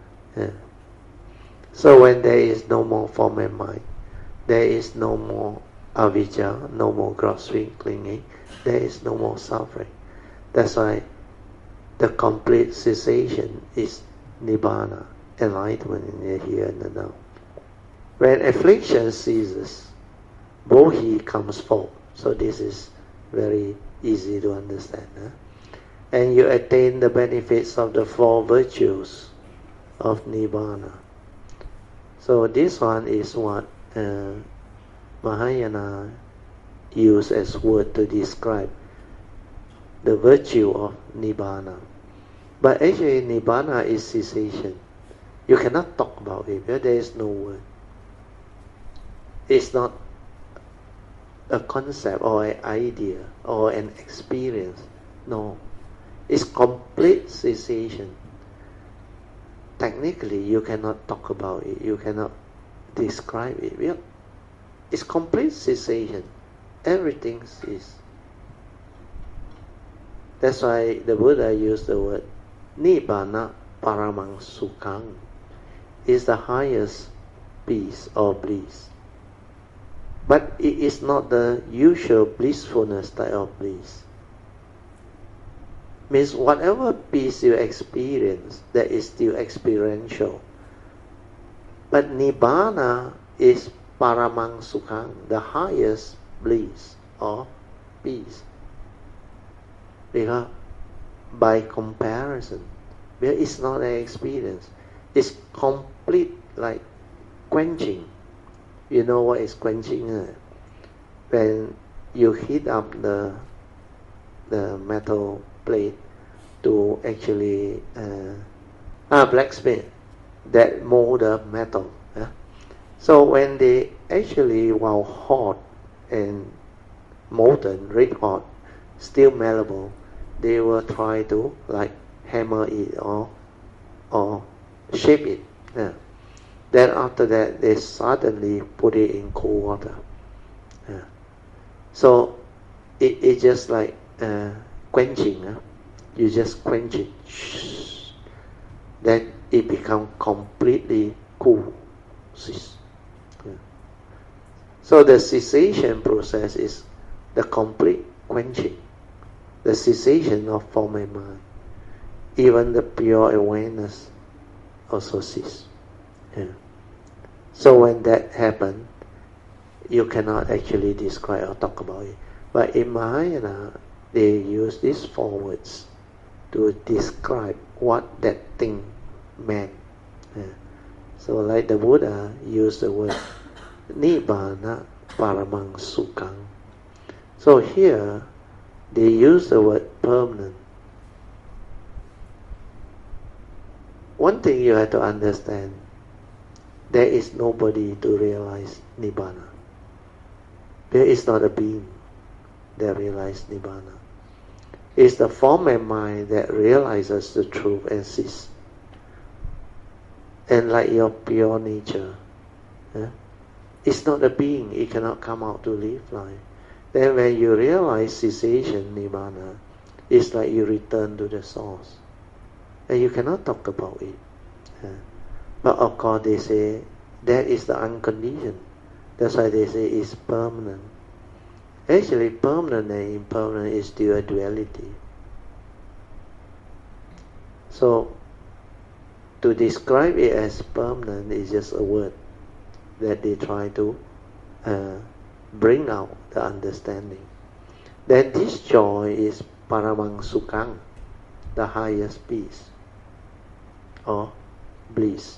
So when there is no more form and mind, there is no more avijja, no more grasping, clinging, there is no more suffering. That's why the complete cessation is Nibbana, enlightenment in the here and the now. When affliction ceases, Bodhi comes forth. So this is very easy to understand. and you attain the benefits of the four virtues of Nibbana. So this one is what Mahayana use as word to describe the virtue of Nibbana. But actually Nibbana is cessation. You cannot talk about it because there is no word. It's not a concept or an idea or an experience. No. It's complete cessation. Technically you cannot talk about it. You cannot describe it. Yeah. It's complete cessation. Everything is. That's why the Buddha used the word Nibbana Paramang Sukhang. Is the highest peace or bliss. But it is not the usual blissfulness type of bliss. Means whatever peace you experience, that is still experiential. But Nibbana is Paramang Sukhang, the highest bliss or peace. Because by comparison, because it's not an experience, it's complete, like quenching. You know what is quenching? When you heat up the metal plate to actually blacksmith that mold the metal. So when they actually, while hot and molten, red hot, still malleable, they will try to like hammer it or shape it. Then after that, they suddenly put it in cold water. So it just like quenching. You just quench it. Then it becomes completely cool. So the cessation process is the complete quenching. The cessation of form and mind. Even the pure awareness also cease. So when that happens, you cannot actually describe or talk about it. But in Mahayana, they use these four words to describe what that thing meant. So like the Buddha used the word Nibbana Paramang Sukhang. So here, they use the word permanent. One thing you have to understand, there is nobody to realize Nibbana. There is not a being that realizes Nibbana. It's the form and mind that realizes the truth and cease. And like your pure nature, it's not a being, it cannot come out to live life. Then when you realize cessation, Nibbana, it's like you return to the source. And you cannot talk about it. But of course they say that is the unconditioned. That's why they say it's permanent. Actually permanent and impermanent is still a duality. So to describe it as permanent is just a word that they try to bring out the understanding. Then this joy is Paramang Sukhang, the highest peace or bliss.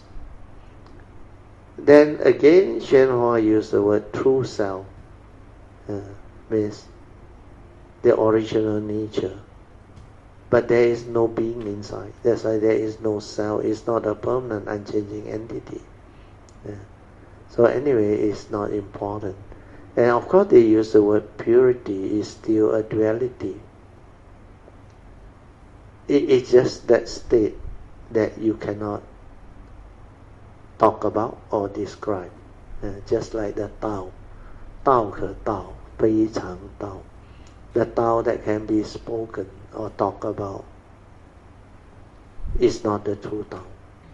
Then again, Shenhua used the word true self, means the original nature. But there is no being inside. That's why there is no self. It's not a permanent, unchanging entity. So anyway, it's not important. And of course they use the word purity is still a duality. It's just that state that you cannot talk about or describe. Just like the Tao. Tao ke Tao, 非常Tao. The Tao that can be spoken or talked about is not the true Tao.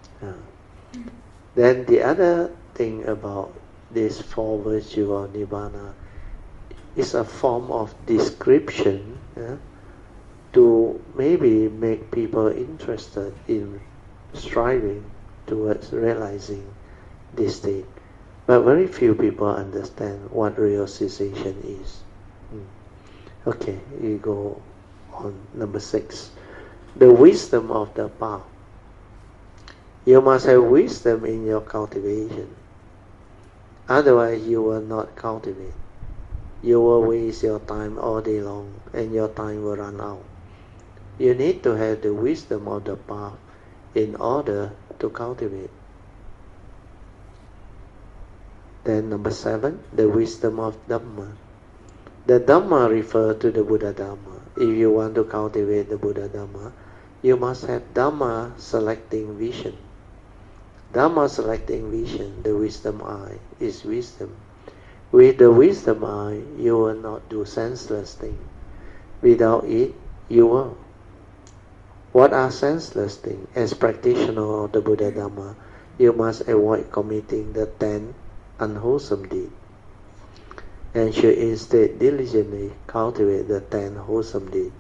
Then the other thing about this four virtue of Nibbana is a form of description to maybe make people interested in striving towards realizing this state. But very few people understand what real cessation is. Okay, you go on number 6. the wisdom of the path. You must have wisdom in your cultivation. Otherwise you will not cultivate. You will waste your time all day long and your time will run out. You need to have the wisdom of the path in order to cultivate. Then number 7, the wisdom of Dhamma. The Dhamma refers to the Buddha Dhamma. If you want to cultivate the Buddha Dhamma, you must have Dhamma selecting vision. Dhamma selecting vision, the wisdom eye, is wisdom. With the wisdom eye, you will not do senseless things. Without it, you will. What are senseless things? As practitioner of the Buddha Dhamma, you must avoid committing the 10 unwholesome deeds, and should instead diligently cultivate the 10 wholesome deeds.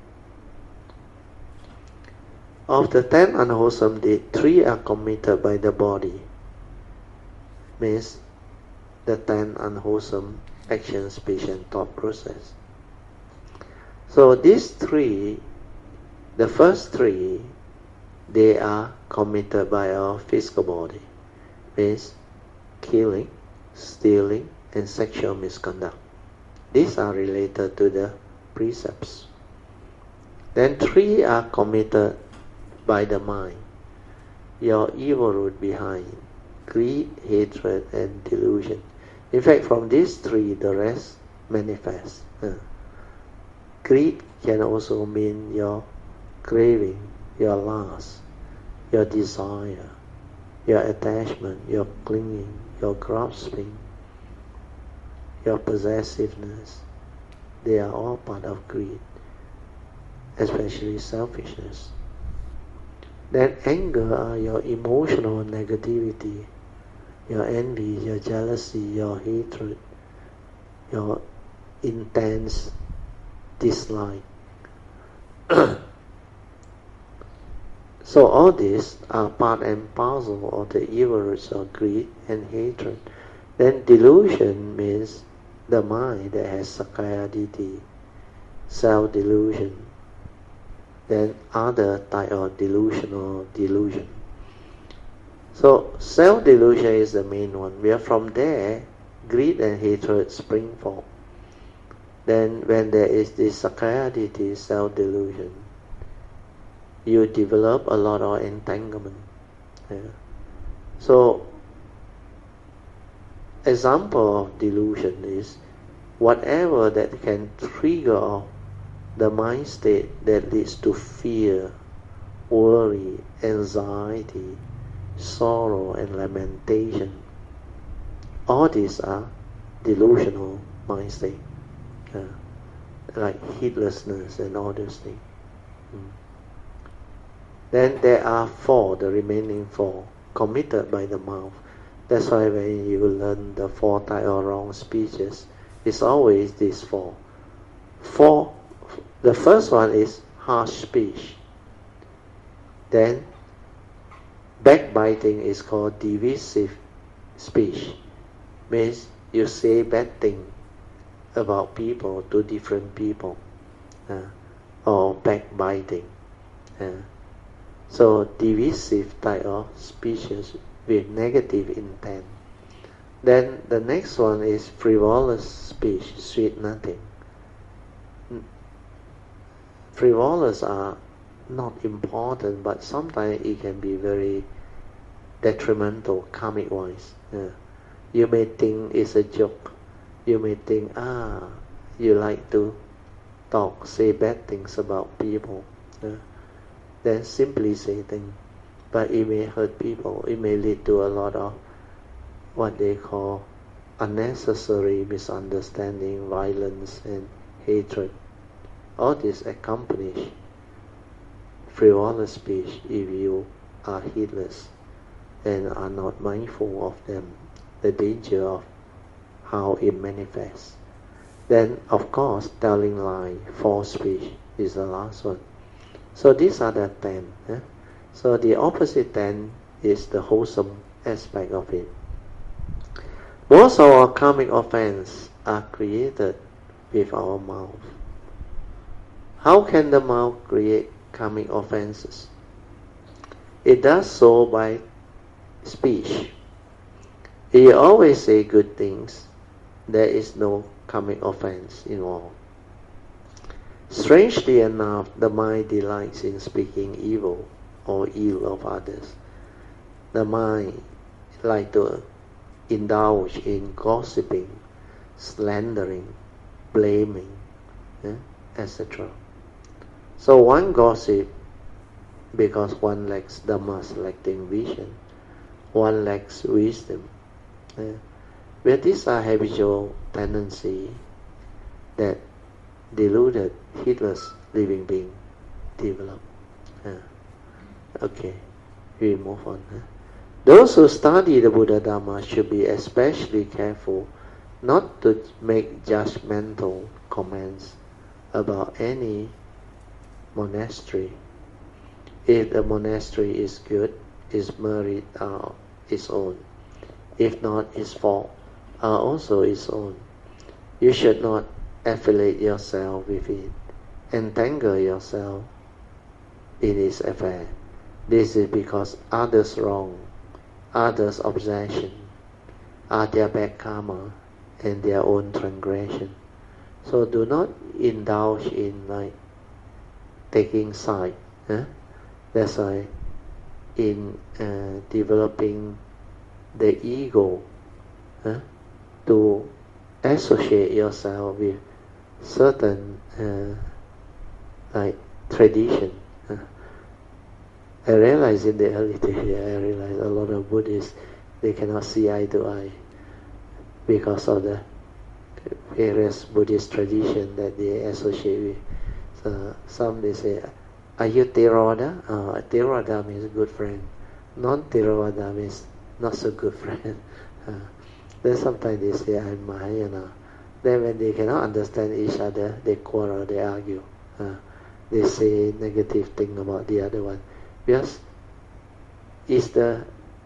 Of the 10 unwholesome deeds, 3 are committed by the body, means the 10 unwholesome action, speech and thought process. So these 3, the first 3, they are committed by our physical body, means killing, stealing and sexual misconduct. These are related to the precepts. Then 3 are committed by the mind, your evil root behind, greed, hatred and delusion. In fact, from these 3, the rest manifests. Greed can also mean your craving, your lust, your desire, your attachment, your clinging, your grasping, your possessiveness. They are all part of greed, especially selfishness. Then anger are your emotional negativity, your envy, your jealousy, your hatred, your intense dislike. So all these are part and parcel of the evil roots of greed and hatred. Then delusion means the mind that has Sakkaya Ditthi, self-delusion. Then other type of delusion. So self-delusion is the main one. Where from there, greed and hatred spring forth. Then when there is this Sakkaya Ditthi, self-delusion, you develop a lot of entanglement. So example of delusion is whatever that can trigger off the mind state that leads to fear, worry, anxiety, sorrow and lamentation. All these are delusional mind state, like heedlessness and all those things. Then there are 4, the remaining 4, committed by the mouth. That's why when you learn the 4 types of wrong speeches, it's always these 4. The first one is harsh speech. Then backbiting is called divisive speech. Means you say bad thing about people to different people, or backbiting. So divisive type of speeches with negative intent. Then the next one is frivolous speech, sweet nothing. Frivolous are not important, but sometimes it can be very detrimental karmic wise. You may think it's a joke. You may think, you like to say bad things about people. Then simply say things, but it may hurt people. It may lead to a lot of what they call unnecessary misunderstanding, violence and hatred. All this accomplish frivolous speech if you are heedless and are not mindful of them, the danger of how it manifests. Then of course telling lie, false speech is the last one. So these are the 10. So the opposite 10 is the wholesome aspect of it. Most of our karmic offense are created with our mouth. How can the mouth create coming offenses. It does so by speech. If you always say good things, there is no coming offense involved. Strangely enough, the mind delights in speaking evil or ill of others. The mind likes to indulge in gossiping, slandering, blaming, etc. So one gossip because one lacks Dhamma selecting vision, one lacks wisdom. But these are habitual tendencies that deluded, heedless living being develop. Okay, we move on. Those who study the Buddha Dhamma should be especially careful not to make judgmental comments about any monastery. If the monastery is good, its merit are its own. If not, its fault are also its own. You should not affiliate yourself with it, entangle yourself in its affair. This is because others' wrong, others' obsession are their bad karma and their own transgression. So do not indulge in taking side. That's why in developing the ego to associate yourself with certain tradition. I realize in the early days, I realize a lot of Buddhists, they cannot see eye to eye because of the various Buddhist tradition that they associate with. So some they say, are you Theravada? Theravada means good friend. Non-Theravada means not so good friend. Then sometimes they say, I'm Mahayana. Then when they cannot understand each other, they quarrel, they argue. They say negative thing about the other one. Because it's the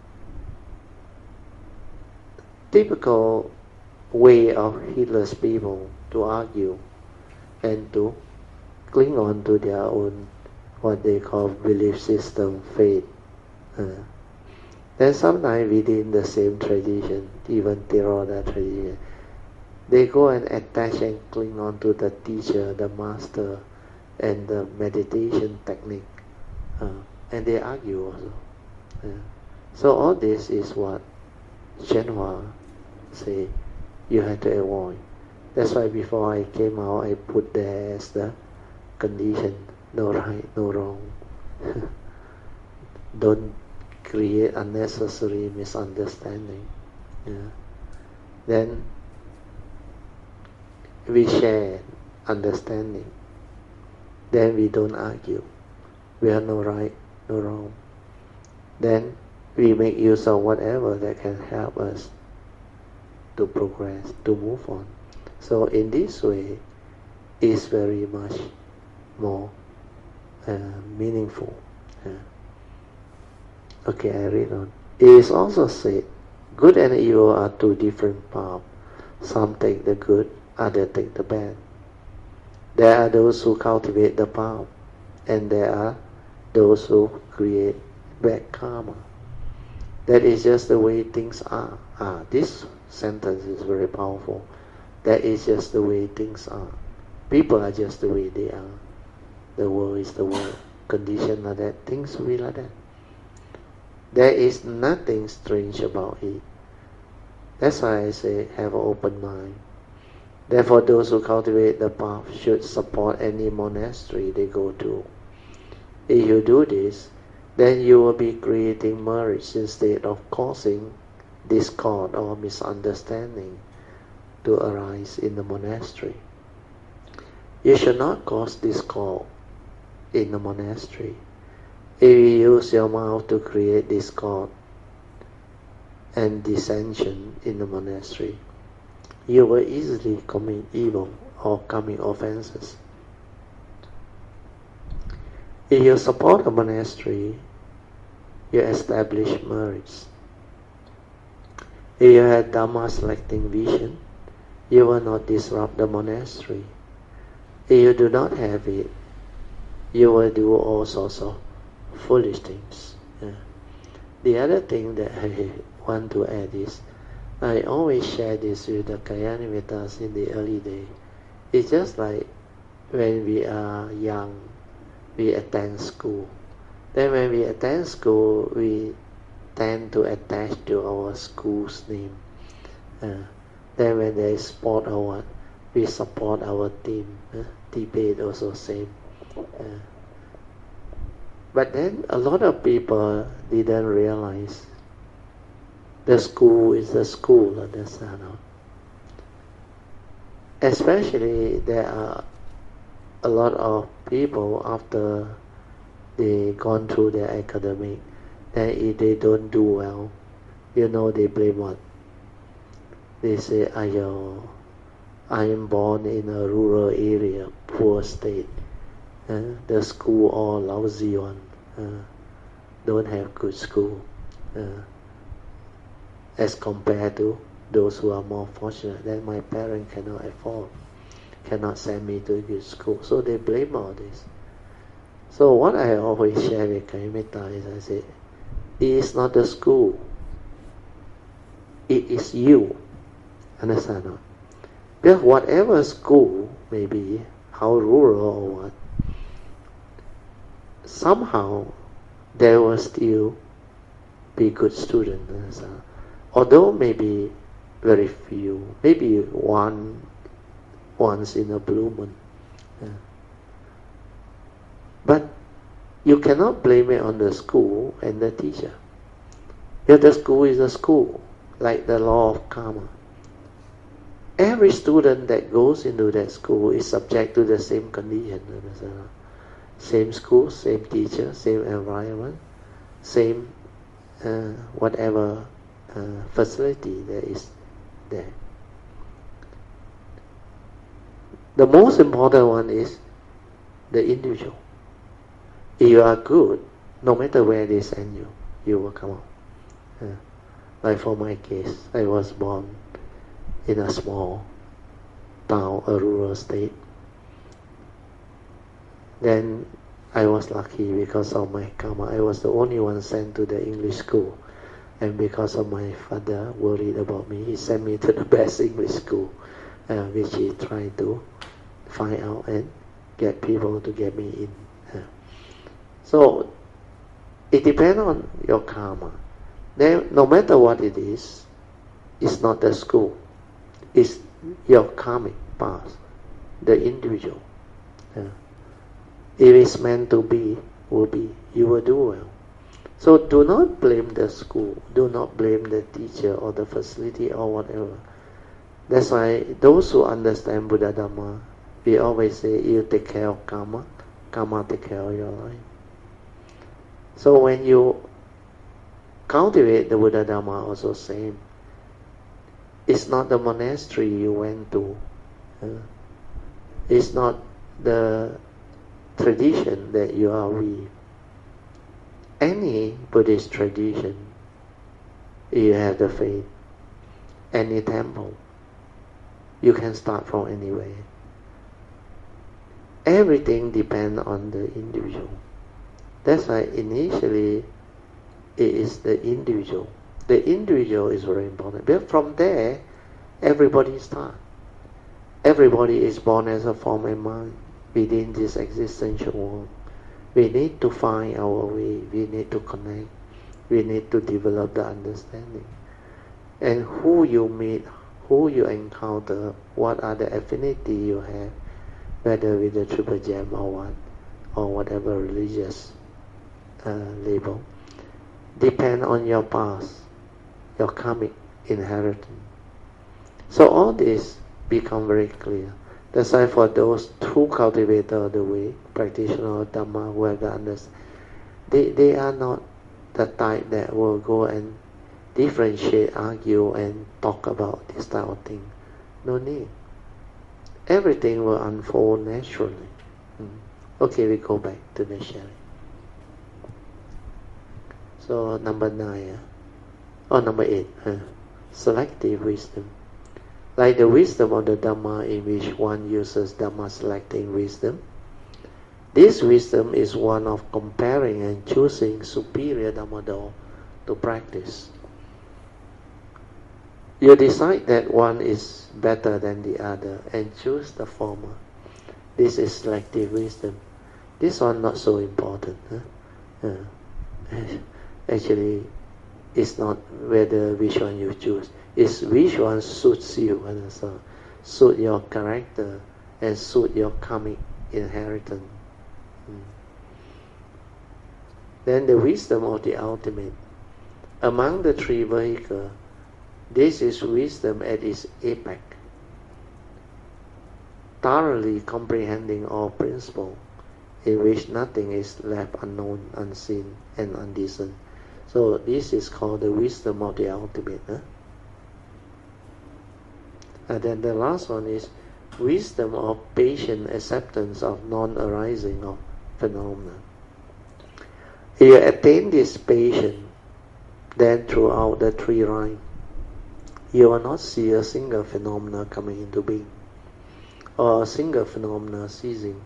typical way of heedless people to argue and to cling on to their own, what they call belief system, faith. Then sometimes within the same tradition, even Theravada tradition, they go and attach and cling on to the teacher, the master, and the meditation technique. And they argue also. So all this is what Shenhua say you have to avoid. That's why before I came out, I put there as the condition, no right, no wrong. Don't create unnecessary misunderstanding. Then we share understanding. Then we don't argue. We have no right, no wrong. Then we make use of whatever that can help us to progress, to move on. So in this way, it's very much more meaningful. Okay, I read on. It is also said, good and evil are two different paths. Some take the good, others take the bad. There are those who cultivate the path, and there are those who create bad karma. That is just the way things are. This sentence is very powerful. That is just the way things are. People are just the way they are. The world is the world. Conditions are that. Things will be like that. There is nothing strange about it. That's why I say have an open mind. Therefore, those who cultivate the path should support any monastery they go to. If you do this, then you will be creating merits instead of causing discord or misunderstanding to arise in the monastery. You should not cause discord in the monastery. If you use your mouth to create discord and dissension in the monastery, you will easily commit evil or coming offenses. If you support a monastery, you establish merits. If you have Dhamma selecting vision, you will not disrupt the monastery. If you do not have it, you will do all sorts of foolish things. The other thing that I want to add is, I always share this with the Kalyanamittas in the early day. It's just like when we are young, we attend school. Then when we attend school, we tend to attach to our school's name. Then when there is sport or what, we support our team. Debate also same. But then a lot of people didn't realize the school is the school of the Sadhu. Especially there are a lot of people after they gone through their academic, then if they don't do well, they blame what? They say, I am born in a rural area, poor state. The school all lousy one. Don't have good school. As compared to those who are more fortunate, then my parents cannot afford, cannot send me to a good school. So they blame all this. So what I always share with Kalyanamittas is, I say, it is not the school. It is you. Understand not? Because whatever school may be, how rural or what, somehow there will still be good students. Although maybe very few, maybe once in a blue moon. But you cannot blame it on the school and the teacher. Because the school is a school, like the law of karma. Every student that goes into that school is subject to the same condition. Same school, same teacher, same environment, same whatever facility that is there. The most important one is the individual. If you are good, no matter where they send you, you will come out. Like for my case, I was born in a small town, a rural state. Then I was lucky because of my karma. I was the only one sent to the English school. And because of my father worried about me, he sent me to the best English school, which he tried to find out and get people to get me in. So it depends on your karma. Then, no matter what it is, it's not the school. It's your karmic past, the individual. If it's meant to be, will be. You will do well. So do not blame the school. Do not blame the teacher or the facility or whatever. That's why those who understand Buddha Dhamma, we always say, you take care of karma, karma take care of your life. So when you cultivate the Buddha Dhamma, also same. It's not the monastery you went to. It's not the tradition that you are with. Any Buddhist tradition, you have the faith. Any temple, you can start from anywhere. Everything depends on the individual. That's why initially it is the individual. The individual is very important. But from there, everybody starts. Everybody is born as a form and mind within this existential world. We need to find our way. We need to connect. We need to develop the understanding. And who you meet, who you encounter, what are the affinity you have, whether with the Triple Gem or what, or whatever religious label, depend on your past, your karmic inheritance. So all this become very clear. That's why for those true cultivators of the way, practitioner of Dhamma, who have the understanding, they are not the type that will go and differentiate, argue, and talk about this type of thing. No need. Everything will unfold naturally. Okay, we go back to the sharing. So number 9, or number 8, selective wisdom. Like the wisdom of the Dhamma, in which one uses Dhamma selecting wisdom, This wisdom is one of comparing and choosing superior Dhammadol to practice. You decide that one is better than the other and choose the former. This is selective wisdom. This one not so important. Actually, it's not whether which one you choose. It's which one suits you, and so suit your character and suit your karmic inheritance. Then the wisdom of the ultimate. Among the three vehicles, this is wisdom at its apex, thoroughly comprehending all principles, in which nothing is left unknown, unseen, and undiscerned. So this is called the wisdom of the ultimate. And then the last one is wisdom of patient acceptance of non-arising of phenomena. If you attain this patience, then throughout the three rhymes, you will not see a single phenomena coming into being, or a single phenomena ceasing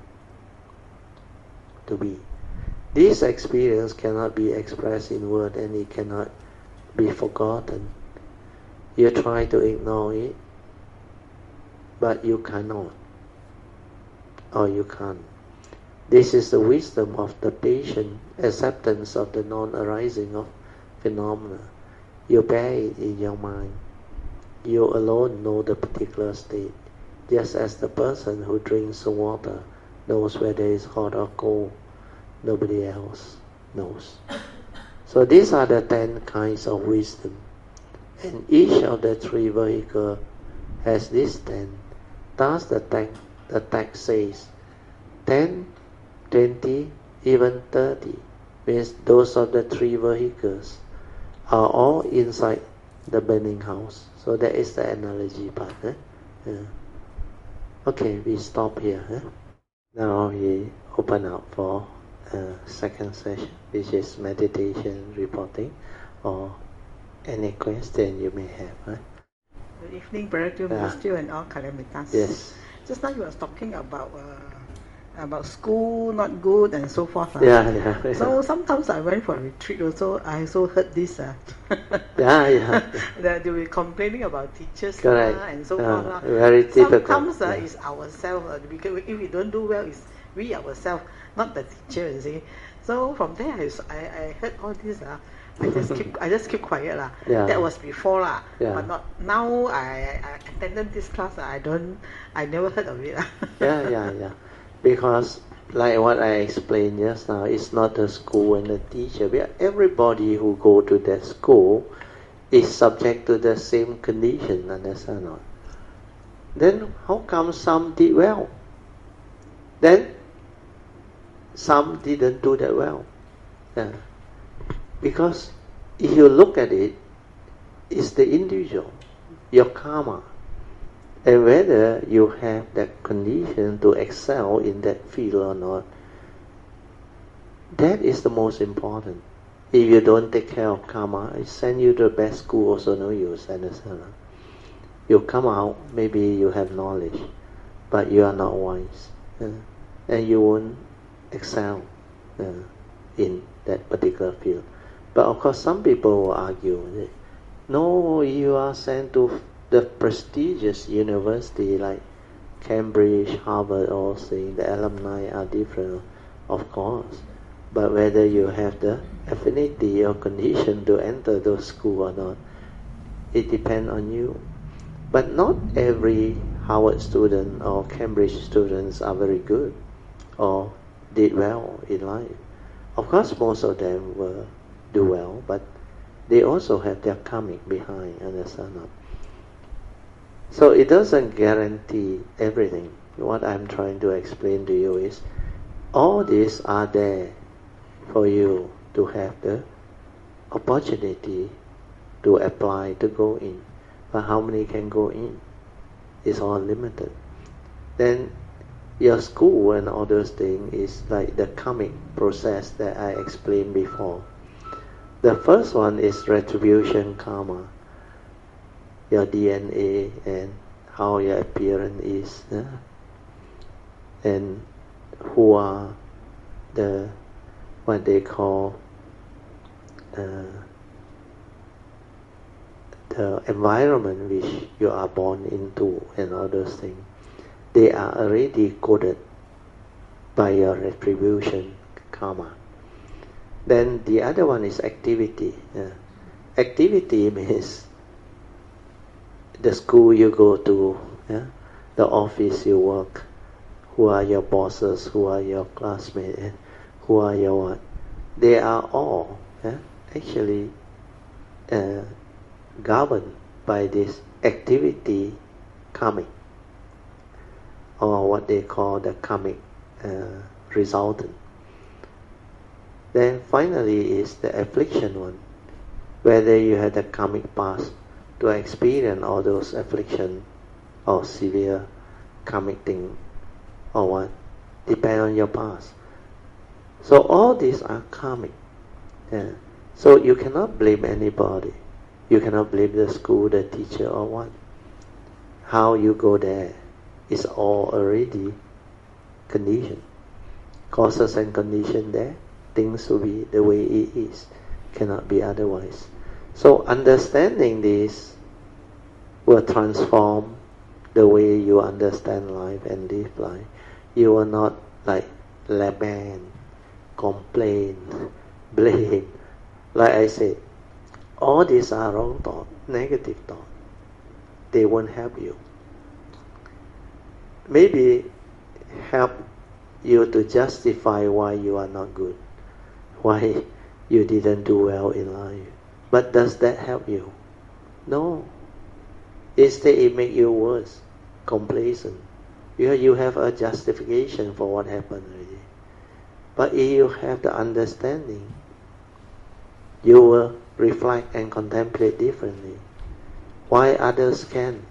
to be. This experience cannot be expressed in words, and it cannot be forgotten. You try to ignore it, but you cannot, or you can't. This is the wisdom of the patient acceptance of the non-arising of phenomena. You bear it in your mind. You alone know the particular state, just as the person who drinks the water knows whether it's hot or cold. Nobody else knows. So these are the 10 kinds of wisdom. And each of the three vehicles has this 10. Thus the text says 10, 20, even 30. Means those of the three vehicles are all inside the burning house. So that is the analogy part. Okay, we stop here. Now we open up for second session, which is meditation reporting, or any question you may have. Good evening, Brother Mustio and all Kalamitas. Yes. Just now you were talking about school not good and so forth. Yeah. So sometimes I went for a retreat also. I also heard this. Yeah. That they were complaining about teachers and so forth. Very typical. Sometimes it's ourselves. Because if we don't do well, it's we ourselves, not the teacher. You see. So from there, I heard all this. I just keep quiet lah. Yeah. That was before lah. Yeah. But not now. I attended this class. I never heard of it. Yeah. Because like what I explained just now, it's not the school and the teacher. Everybody who go to that school is subject to the same condition, understand or not? Then how come some did well? Then some didn't do that well. Yeah. Because if you look at it, it's the individual, your karma. And whether you have that condition to excel in that field or not, that is the most important. If you don't take care of karma, I send you to the best school also no use, understand? You come out, maybe you have knowledge, but you are not wise. And you won't excel in that particular field. But of course some people will argue, no, you are sent to the prestigious university like Cambridge, Harvard, all saying the alumni are different, of course. But whether you have the affinity or condition to enter those schools or not, it depends on you. But not every Harvard student or Cambridge students are very good or did well in life. Of course, most of them will do well, but they also have their karmic behind, understand not? So it doesn't guarantee everything. What I'm trying to explain to you is, all these are there for you to have the opportunity to apply, to go in. But how many can go in? It's all limited. Then your school and all those things is like the karmic process that I explained before. The first one is retribution karma, your DNA and how your appearance is, and who are the what they call the environment which you are born into and all those things, they are already coded by your retribution karma. Then the other one is activity. Activity means the school you go to, the office you work, who are your bosses, who are your classmates, who are your what. They are all actually governed by this activity karmic, or what they call the karmic resultant. Then finally is the affliction one, whether you had the karmic past to experience all those affliction or severe karmic thing or what, depend on your past. So all these are karmic. So you cannot blame anybody. You cannot blame the school, the teacher, or what. How you go there is all already conditioned. Causes and condition there, things will be the way it is. Cannot be otherwise. So understanding this will transform the way you understand life and live life. You will not like lament, complain, blame. Like I said, all these are wrong thought, negative thought. They won't help you. Maybe help you to justify why you are not good, why you didn't do well in life. But does that help you? No. Instead, it makes you worse, complacent. You have a justification for what happened already. But if you have the understanding, you will reflect and contemplate differently. Why others can?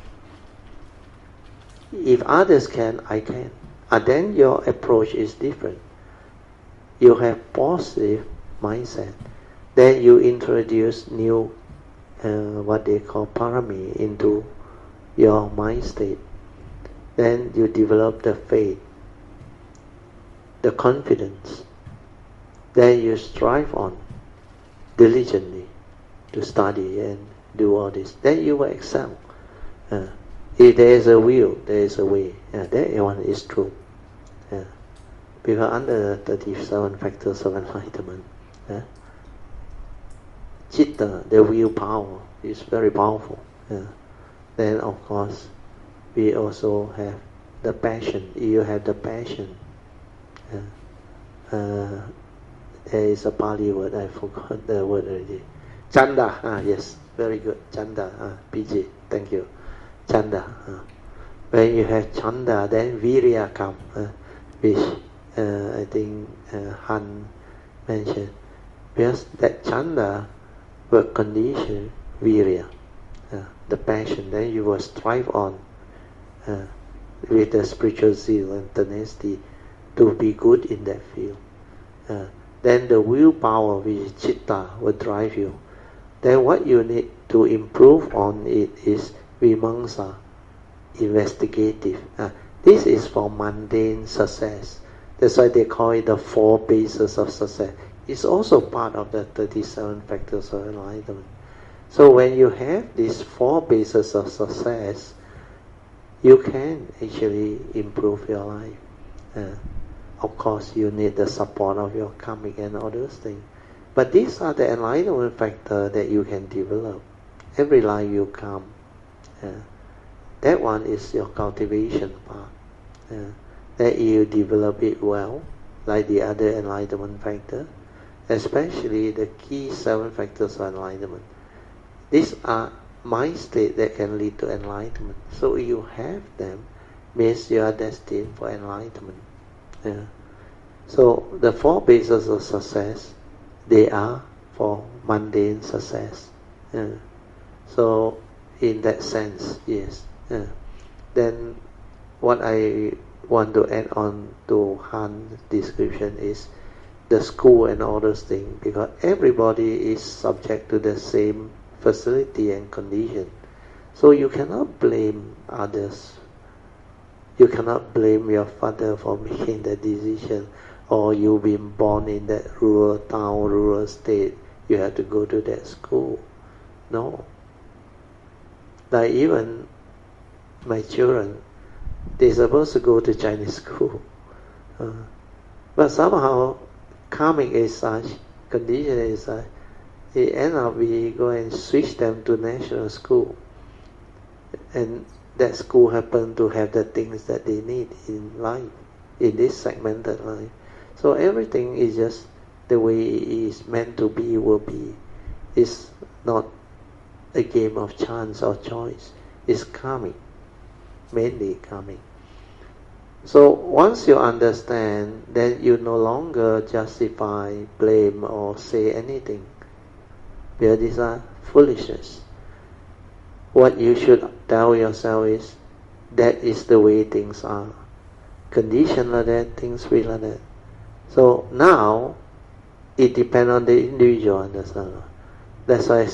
If others can, I can. And then your approach is different. You have positive mindset. Then you introduce new, what they call parami into your mind state. Then you develop the faith, the confidence. Then you strive on diligently to study and do all this. Then you will excel. If there is a will, there is a way. That one is true. Because under the 37 factors of enlightenment, Chitta, the willpower, is very powerful. Then of course, we also have the passion. If you have the passion, there is a Pali word, I forgot the word already. Chanda, yes, very good. Chanda, PG, thank you. Chanda. When you have Chanda, then Virya come, which I think Han mentioned. Because that Chanda will condition Virya, the passion. Then you will strive on with the spiritual zeal and tenacity to be good in that field. Then the willpower, which is Chitta, will drive you. Then what you need to improve on it is Vimamsa, investigative. This is for mundane success. That's why they call it the 4 bases of success. It's also part of the 37 factors of enlightenment. So when you have these 4 bases of success, you can actually improve your life. Of course, you need the support of your karmic and all those things. But these are the enlightenment factors that you can develop. Every life you come. That one is your cultivation part. That you develop it well, like the other enlightenment factor, especially the key 7 factors of enlightenment. These are mind state that can lead to enlightenment. So if you have them, means you are destined for enlightenment. So the 4 bases of success, they are for mundane success. So in that sense, yes. Then what I want to add on to Han's description is the school and all those things, because everybody is subject to the same facility and condition. So you cannot blame others. You cannot blame your father for making the decision, or you've been born in that rural town, rural state, you have to go to that school. No. Like even my children, they're supposed to go to Chinese school. But somehow, karmic is such, condition is such, it ends up we go and switch them to national school. And that school happen to have the things that they need in life, in this segmented life. So everything is just the way it is meant to be, will be. It's not a game of chance or choice. It's karmic, mainly karmic. So once you understand, then you no longer justify, blame, or say anything. Because these are foolishness. What you should tell yourself is, that is the way things are. Condition like that, things will like that. So now, it depends on the individual, understand? That's why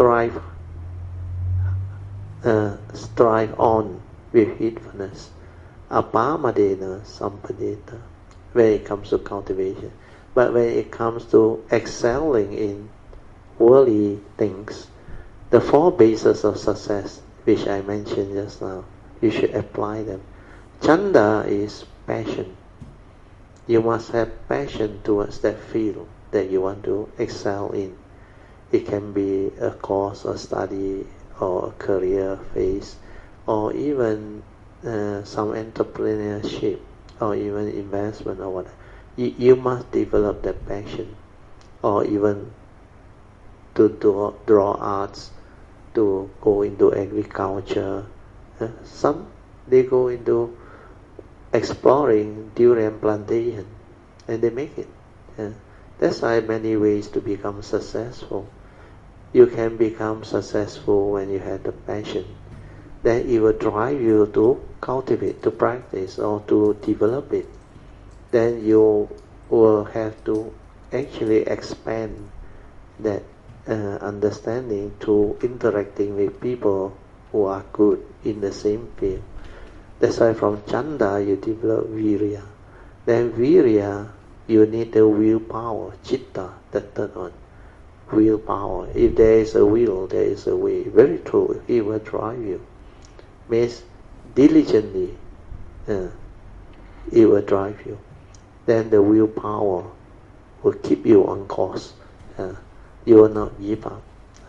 strive on with heedfulness. Apamadena sampadeta, when it comes to cultivation. But when it comes to excelling in worldly things, the 4 bases of success, which I mentioned just now, you should apply them. Chanda is passion. You must have passion towards that field that you want to excel in. It can be a course, a study, or a career phase, or even some entrepreneurship, or even investment or whatever. You must develop that passion, or even to draw arts, to go into agriculture. Some they go into exploring durian plantation, and they make it. That's why many ways to become successful. You can become successful when you have the passion. Then it will drive you to cultivate, to practice, or to develop it. Then you will have to actually expand that understanding to interacting with people who are good in the same field. That's why from Chanda you develop Virya. Then Virya, you need the willpower, Chitta, the third one. Willpower. If there is a will, there is a way. Very true. It will drive you. Means diligently, it will drive you. Then the willpower will keep you on course. You will not give up.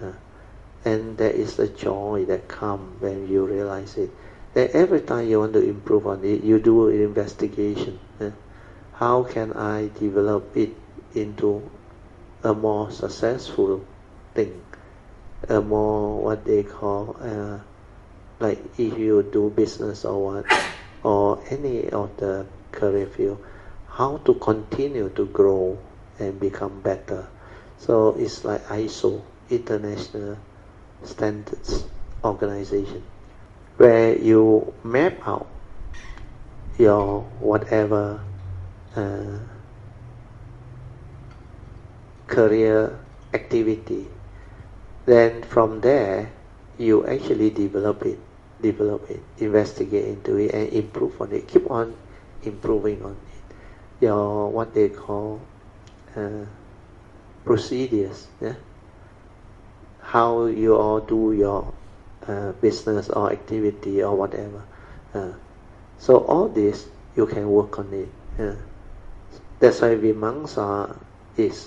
And there is a joy that comes when you realize it. Then every time you want to improve on it, you do an investigation. How can I develop it into a more successful thing? A more, what they call, like if you do business or what, or any of the career field, how to continue to grow and become better. So it's like ISO, International Standards Organization, where you map out your whatever career activity. Then from there, you actually develop it, investigate into it, and improve on it. Keep on improving on it. Your what they call procedures, how you all do your business or activity or whatever. So all this you can work on it. That's why Vimamsa is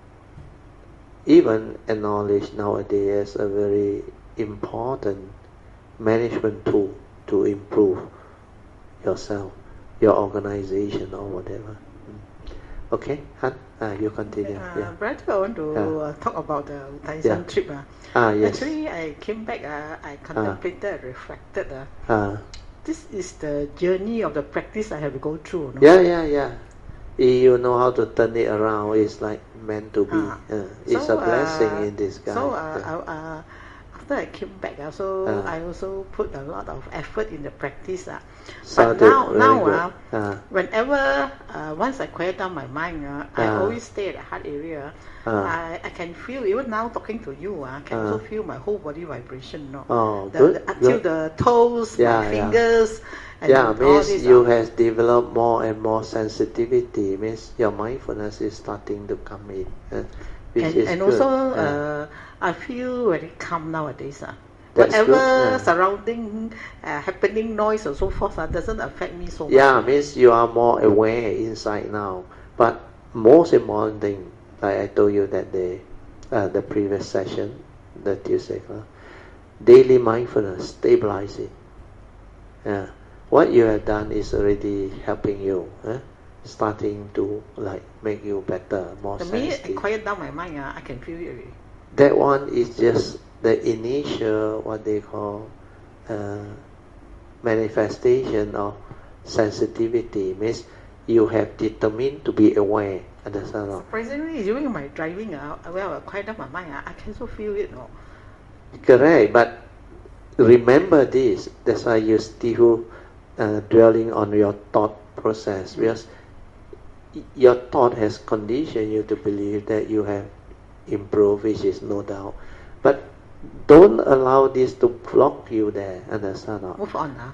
even acknowledged nowadays as a very important management tool to improve yourself, your organization or whatever. Okay, Han, you continue. Brother, I want to talk about the Taisan trip. Yes. Actually, I came back, I contemplated, reflected. This is the journey of the practice I have to go through. No? Yeah. You know how to turn it around. It's like meant to be. It's a blessing in disguise. So after I came back, I also put a lot of effort in the practice. But now, whenever once I quiet down my mind, I always stay at the heart area. I can feel, even now talking to you, I can also feel my whole body vibration. Good. Until the toes, my fingers, And means you have developed more and more sensitivity. Means your mindfulness is starting to come in, which is and good. Also, I feel very calm nowadays. Whatever surrounding happening noise or so forth doesn't affect me so much. Yeah, means you are more aware inside now. But most important thing, like I told you that day, the previous session, the Tuesday class, daily mindfulness, stabilize it. Yeah. What you have done is already helping you, starting to like make you better, more sensitive. The minute I quiet down my mind, I can feel it already. That one is just the initial, what they call, manifestation of sensitivity. Means you have determined to be aware. Understand? Surprisingly, during my driving, when I quiet down my mind, I can also feel it. No? Correct, but remember this. That's why you still dwelling on your thought process, because your thought has conditioned you to believe that you have improved, which is no doubt. But don't allow this to block you there. Understand? Move on now.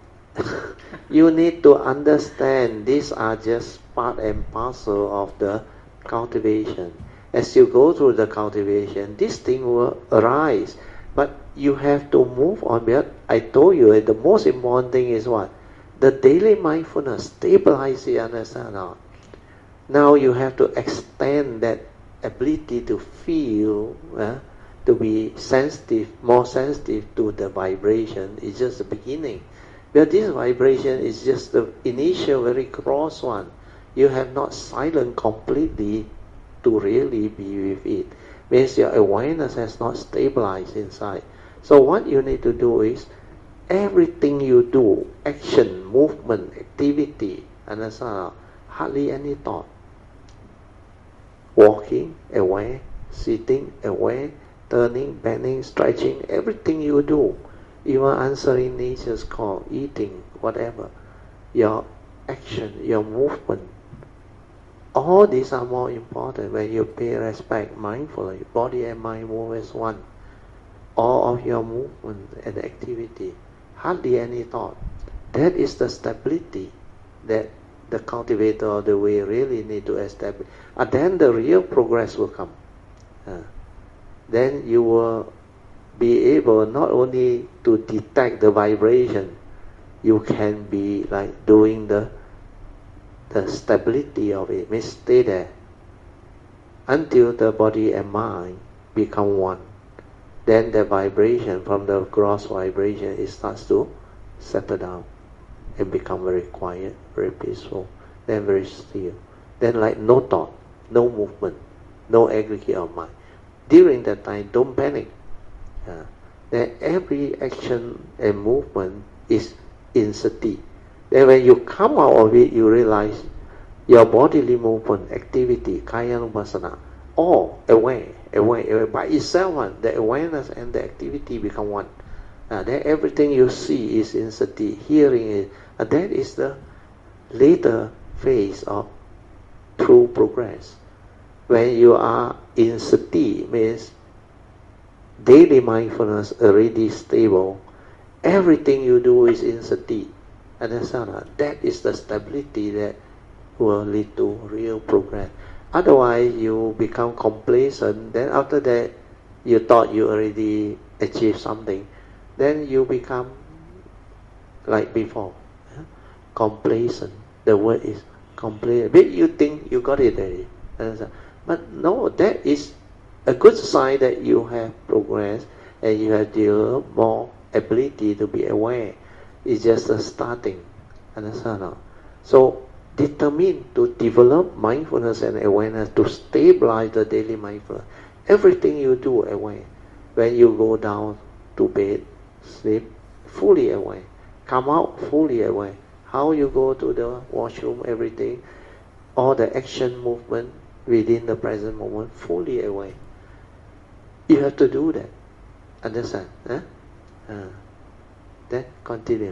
You need to understand these are just part and parcel of the cultivation. As you go through the cultivation, this thing will arise. But you have to move on. Because I told you the most important thing is what? The daily mindfulness, stabilize it, understand? Now you have to extend that ability to feel, to be sensitive, more sensitive to the vibration. It's just the beginning. But this vibration is just the initial, very gross one. You have not silenced completely to really be with it. Means your awareness has not stabilized inside. So what you need to do is, everything you do, action, movement, activity, understand? Hardly any thought. Walking, aware. Sitting, aware. Turning, bending, stretching, everything you do. Even answering nature's call, eating, whatever. Your action, your movement. All these are more important when you pay respect mindfully. Body and mind move as one. All of your movement and activity. Hardly any thought. That is the stability that the cultivator of the way really need to establish. And then the real progress will come. Then you will be able not only to detect the vibration, you can be like doing the stability of it. Means stay there until the body and mind become one. Then the vibration from the gross vibration, it starts to settle down and become very quiet, very peaceful, then very still. Then like no thought, no movement, no aggregate of mind. During that time, don't panic. Then every action and movement is in sati. Then when you come out of it, you realize your bodily movement, activity, kayanupassana, all aware by itself. The awareness and the activity become one. Then everything you see is in sati. Hearing it, that is the later phase of true progress. When you are in sati, means daily mindfulness already stable. Everything you do is in sati. Understand? That is the stability that will lead to real progress. Otherwise, you become complacent. Then after that, you thought you already achieved something. Then you become like before, complacent. The word is complacent. But you think you got it already. But no, that is a good sign that you have progressed and you have developed more ability to be aware. It's just a starting. Understand? So determined to develop mindfulness and awareness to stabilize the daily mindfulness. Everything you do aware. When you go down to bed, sleep, fully aware. Come out, fully aware. How you go to the washroom, everything, all the action movement within the present moment, fully aware. You have to do that. Understand? Then continue.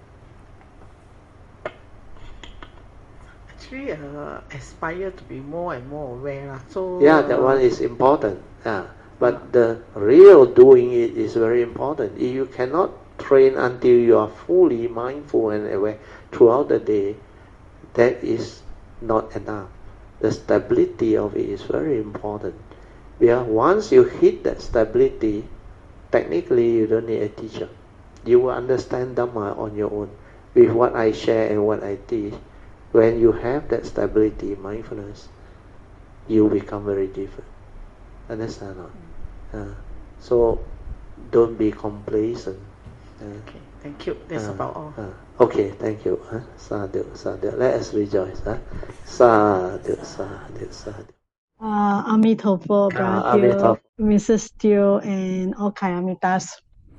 Actually, aspire to be more and more aware. So that one is important. But the real doing it is very important. If you cannot train until you are fully mindful and aware throughout the day, that is not enough. The stability of it is very important. Because once you hit that stability, technically you don't need a teacher. You will understand Dhamma on your own. With what I share and what I teach, when you have that stability, mindfulness, you become very different. Understand or not? So don't be complacent. Okay, thank you. That's about all. Okay, thank you. Sadhu, sadhu. Let us rejoice. Sadhu, sadhu, sadhu. Amitabha, Brother Mrs. Teo, and all Kayamitas.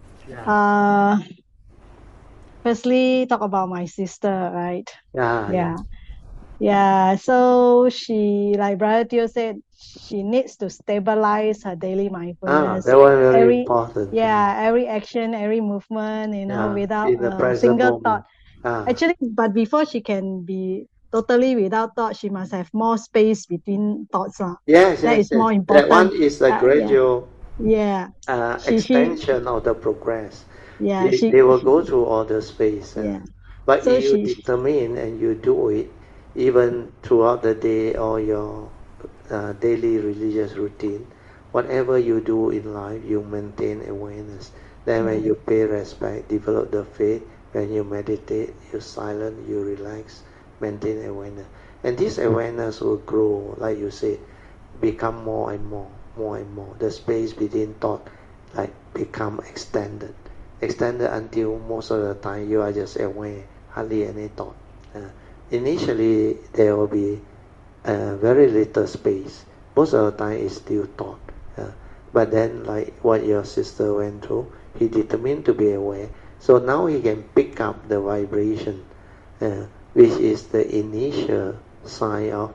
Firstly, talk about my sister, right? Yeah. So she, like Brother Teo said, she needs to stabilize her daily mindfulness. That one very important. Every action, every movement, without a single thought. Actually, but before she can be totally without thought, she must have more space between thoughts. Yes. That is more important. That one is a gradual extension of the progress. They will go through all the space. But so if you determine and you do it, even throughout the day or your daily religious routine, whatever you do in life, you maintain awareness. Then when you pay respect, develop the faith, when you meditate, you silent, you relax, maintain awareness. And this awareness will grow, like you say, become more and more. The space between thought become extended until most of the time you are just aware, hardly any thought. Initially there will be very little space. Most of the time it's still thought. But then, like what your sister went through, he determined to be aware. So now he can pick up the vibration, which is the initial sign of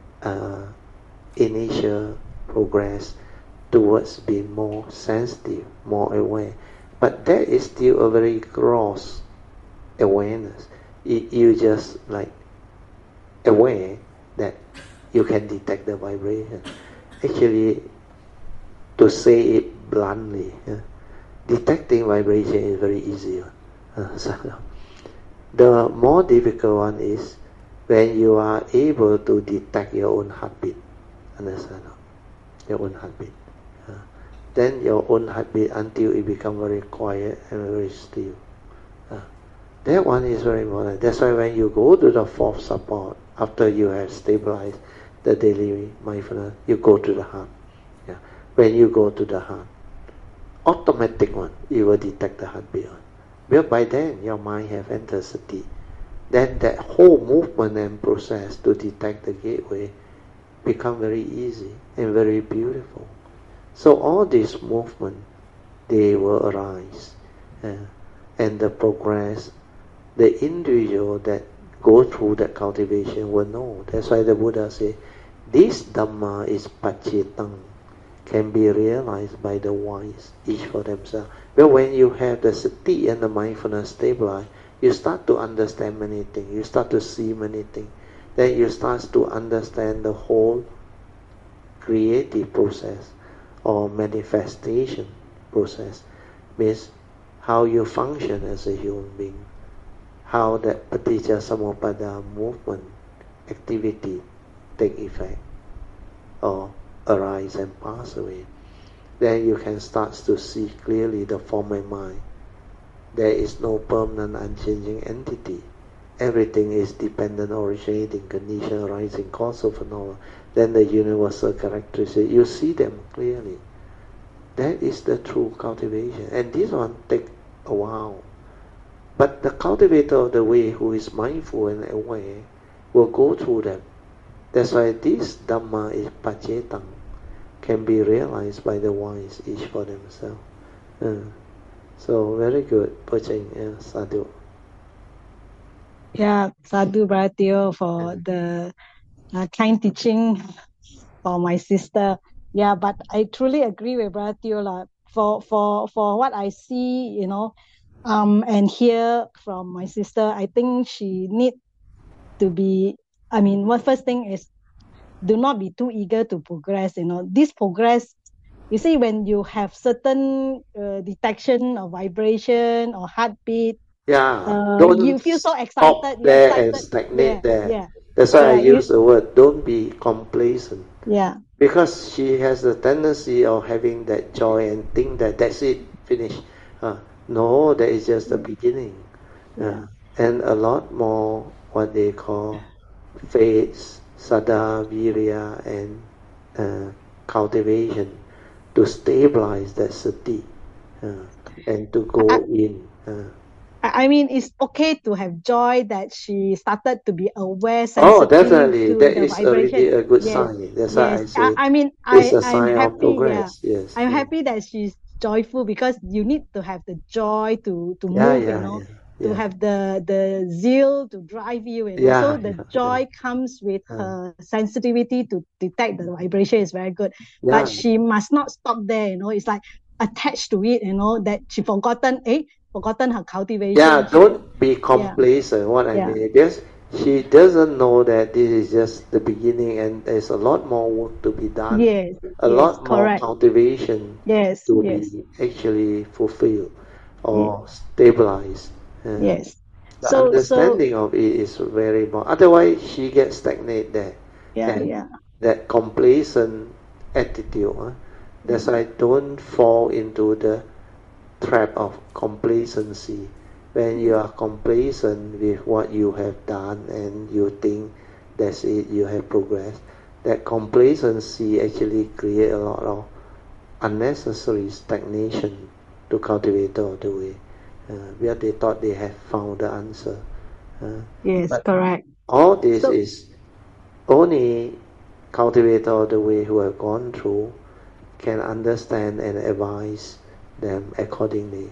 initial progress towards being more sensitive, more aware. But that is still a very gross awareness. You just aware that you can detect the vibration. Actually, to say it bluntly, detecting vibration is very easy. The more difficult one is when you are able to detect your own heartbeat. Understand? Your own heartbeat. Then your own heartbeat until it becomes very quiet and very still. That one is very important. That's why when you go to the fourth support, after you have stabilized the daily mindfulness, you go to the heart. When you go to the heart, automatic one, you will detect the heartbeat. Well, by then your mind have entered sati. Then that whole movement and process to detect the gateway become very easy and very beautiful. So all this movement, they will arise, and the progress, the individual that go through that cultivation will know. That's why the Buddha say, this Dhamma is Pacitang, can be realized by the wise, each for themselves. But when you have the sati and the mindfulness stabilized, you start to understand many things, you start to see many things. Then you start to understand the whole creative process or manifestation process, means how you function as a human being, how that paticca samuppada movement, activity take effect or arise and pass away. Then you can start to see clearly the form of mind. There is no permanent unchanging entity. Everything is dependent, originating, condition, arising, causal phenomena. Then the universal characteristics, you see them clearly. That is the true cultivation. And this one takes a while. But the cultivator of the way who is mindful and aware will go through them. That's why this Dhamma is Pacetang, can be realized by the wise, each for themselves. So very good, Pocheng, Sadhu. Sadhu Brother Teo for the kind teaching for my sister. But I truly agree with Brother Teo. For what I see, and hear from my sister, I think she need to be, one first thing is, do not be too eager to progress. This progress You see, when you have certain detection of vibration or heartbeat, you feel so excited. You're there excited. and stagnate there. Yeah. That's why I Correct. use the word, don't be complacent. Yeah. Because she has the tendency of having that joy and think that that's it, finished. No, that is just the beginning. And a lot more what they call faith, sada, virya, and cultivation to stabilize that sati and to go in. I mean, it's okay to have joy that she started to be aware, Oh, sensitive definitely. to That the is already vibration. a good Yes, sign. That's why yes. I say I mean, it's a I'm sign of happy. Yeah, progress. Yes. I'm happy that she's joyful because you need to have the joy to move. To have the zeal to drive you. So the joy comes with her sensitivity to detect the vibration is very good. But she must not stop there. It's like attached to it. That she forgotten her cultivation. Yeah, don't be complacent. What I mean is, she doesn't know that this is just the beginning, and there's a lot more work to be done. Yes, a lot more correct. cultivation to be actually fulfilled or stabilized. Yes. The understanding of it is very more. Otherwise, she gets stagnate there. That complacent attitude. That's why don't fall into the trap of complacency. When you are complacent with what you have done and you think that's it, you have progressed, that complacency actually create a lot of unnecessary stagnation to cultivate all the way. Where they thought they have found the answer. Yes, correct. All this is only cultivator all the way who have gone through can understand and advise them accordingly.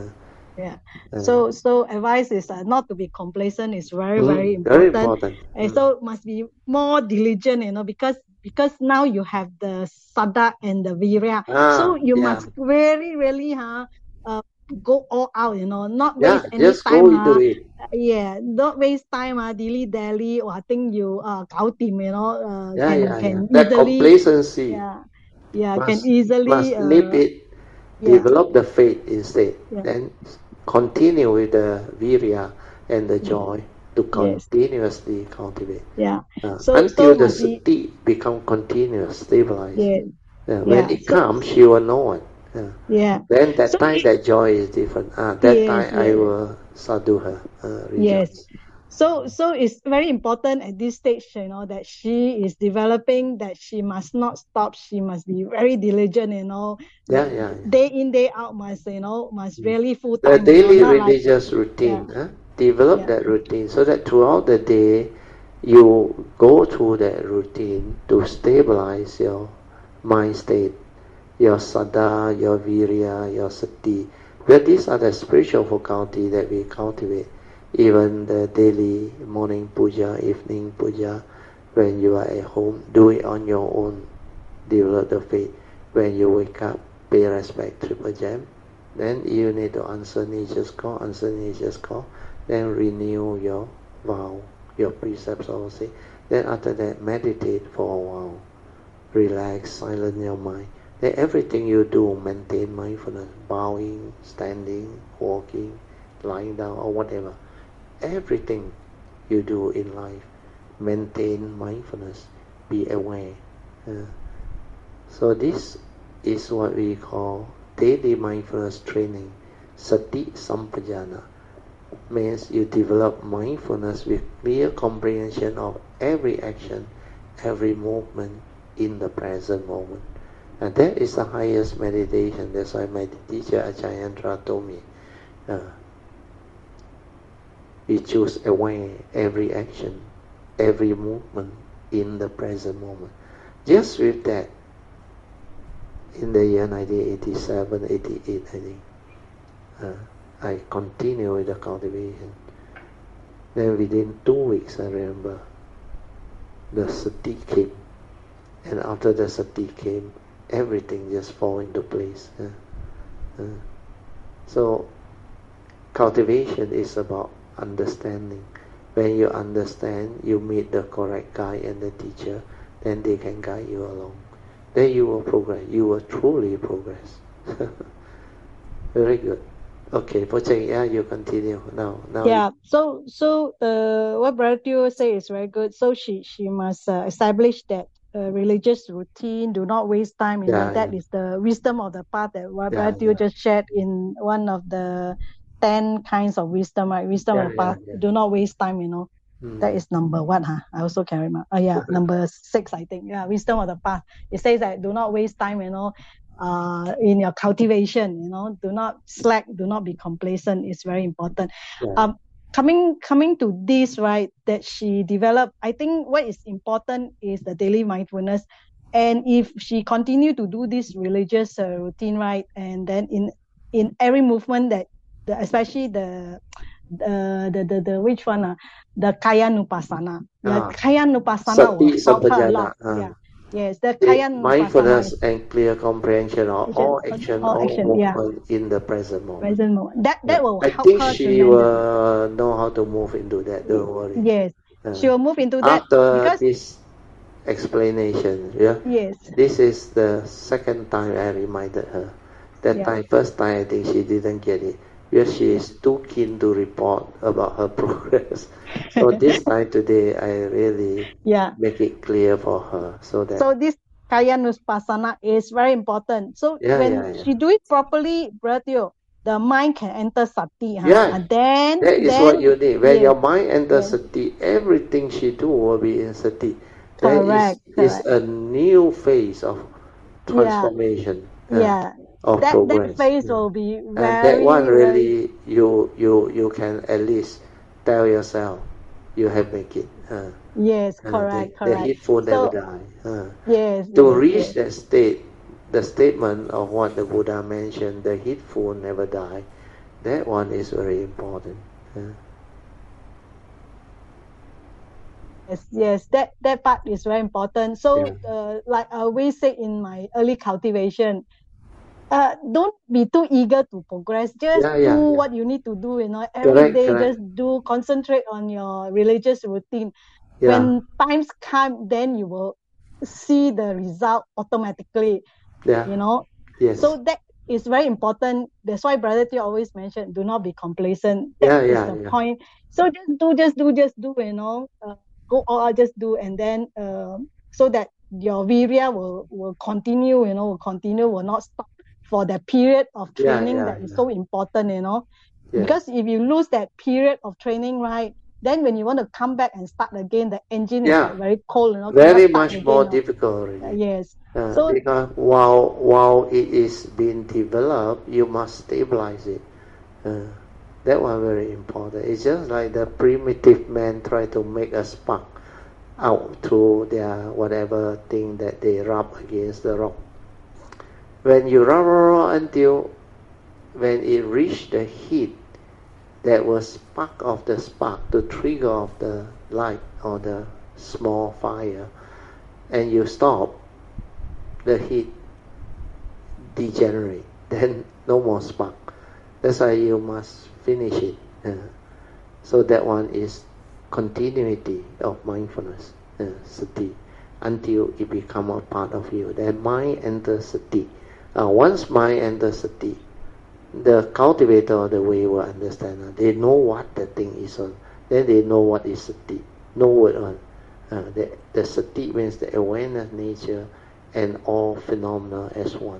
So advice is not to be complacent is very, very important. Very important. And so must be more diligent, because now you have the sada and the virya. So you must really, really go all out, not waste any time. Don't waste time, dilly-dally, or I think you can easily. That complacency. Can easily must nip it, develop the faith instead, then continue with the virya and the joy to continuously cultivate. Until the sati become continuous, stabilized. When it comes, she will know it. Then that time that joy is different. That time I will sadhu her. Rejoice. So it's very important at this stage, that she is developing, that she must not stop. She must be very diligent, Day in, day out must really full time. The daily religious routine, develop that routine so that throughout the day you go through that routine to stabilize your mind state, your sada, your virya, your sati. Well, these are the spiritual faculty that we cultivate. Even the daily morning puja, evening puja, when you are at home, do it on your own. Develop the faith. When you wake up, pay respect, triple jam. Then you need to answer nature's call, then renew your vow, your precepts also. Then after that, meditate for a while. Relax, silence your mind. Then everything you do, maintain mindfulness, bowing, standing, walking, lying down, or whatever. Everything you do in life, maintain mindfulness, be aware. So this is what we call daily mindfulness training, sati sampajana. Means you develop mindfulness with clear comprehension of every action, every movement in the present moment. And that is the highest meditation. That's why my teacher Acharya told me, we choose aware every action, every movement in the present moment. Just with that, in the year 1987, 88, I think, I continue with the cultivation. Then within 2 weeks, I remember, the sati came. And after the sati came, everything just fall into place. So, cultivation is about understanding. When you understand, you meet the correct guide and the teacher, then they can guide you along. then you will progress. You will truly progress. Very good. Okay, Pocheng, yeah, you continue now. Yeah. So what Brother Teo say is very good. So she must establish that religious routine. Do not waste time. That is the wisdom of the path that what Brother Teo just shared in one of the 10 kinds of wisdom. Right? Wisdom of the path. Do not waste time. That is number 1. I also can remember. Number 6, I think. Yeah, wisdom of the path. It says that do not waste time. In your cultivation, do not slack, do not be complacent. It's very important. Coming to this, right, that she developed, I think what is important is the daily mindfulness. And if she continue to do this religious routine, right, and then in every movement that especially the which one, the Kaya Nupassana. The Kaya Nupassana will help her a lot. Yeah. Yes, the Kaya mindfulness and clear comprehension of all action, all movement in the present moment. That will help her. I think she will know how to move into that. Don't worry. Yes, she will move into that after this explanation. Yeah. Yes. This is the second time I reminded her. That first time, I think she didn't get it. Because she is too keen to report about her progress. So this time today, I really make it clear for her. So this Kaya Nupassana is very important. So when she do it properly, Brother Teo, the mind can enter sati. And then that is what you need. When your mind enters sati, everything she do will be in sati. Correct. It's a new phase of transformation. Of progress. That phase will be very, and that one really you can at least tell yourself you have make it. Yes, correct. The heedful never die. Yes. To reach that state, the statement of what the Buddha mentioned, the heedful never die, that one is very important. Yes, that part is very important. So like I always say in my early cultivation, don't be too eager to progress. Just do what you need to do. Every day, just do. Concentrate on your religious routine. When times come, then you will see the result automatically. Yes. So that is very important. That's why Brother Teo always mentioned, do not be complacent. That is the point. So just do. Go all out, just do, and then so that your virya will continue. Will not stop for the period of training that is so important, because if you lose that period of training, right, then when you want to come back and start again, the engine is like very cold, very much more difficult already. Yes. So because while it is being developed, you must stabilize it. That one very important. It's just like the primitive man try to make a spark out through their whatever thing that they rub against the rock. When you rub until when it reached the heat that was spark of the spark, the trigger of the light or the small fire, and you stop, the heat degenerate, then no more spark. That's why you must finish it. So that one is continuity of mindfulness, sati, until it become a part of you. Then mind enters sati. Once mind enters sati, the cultivator of the way will understand. They know what the thing is on. Then they know what is sati. No word on. The sati means the awareness nature and all phenomena as one.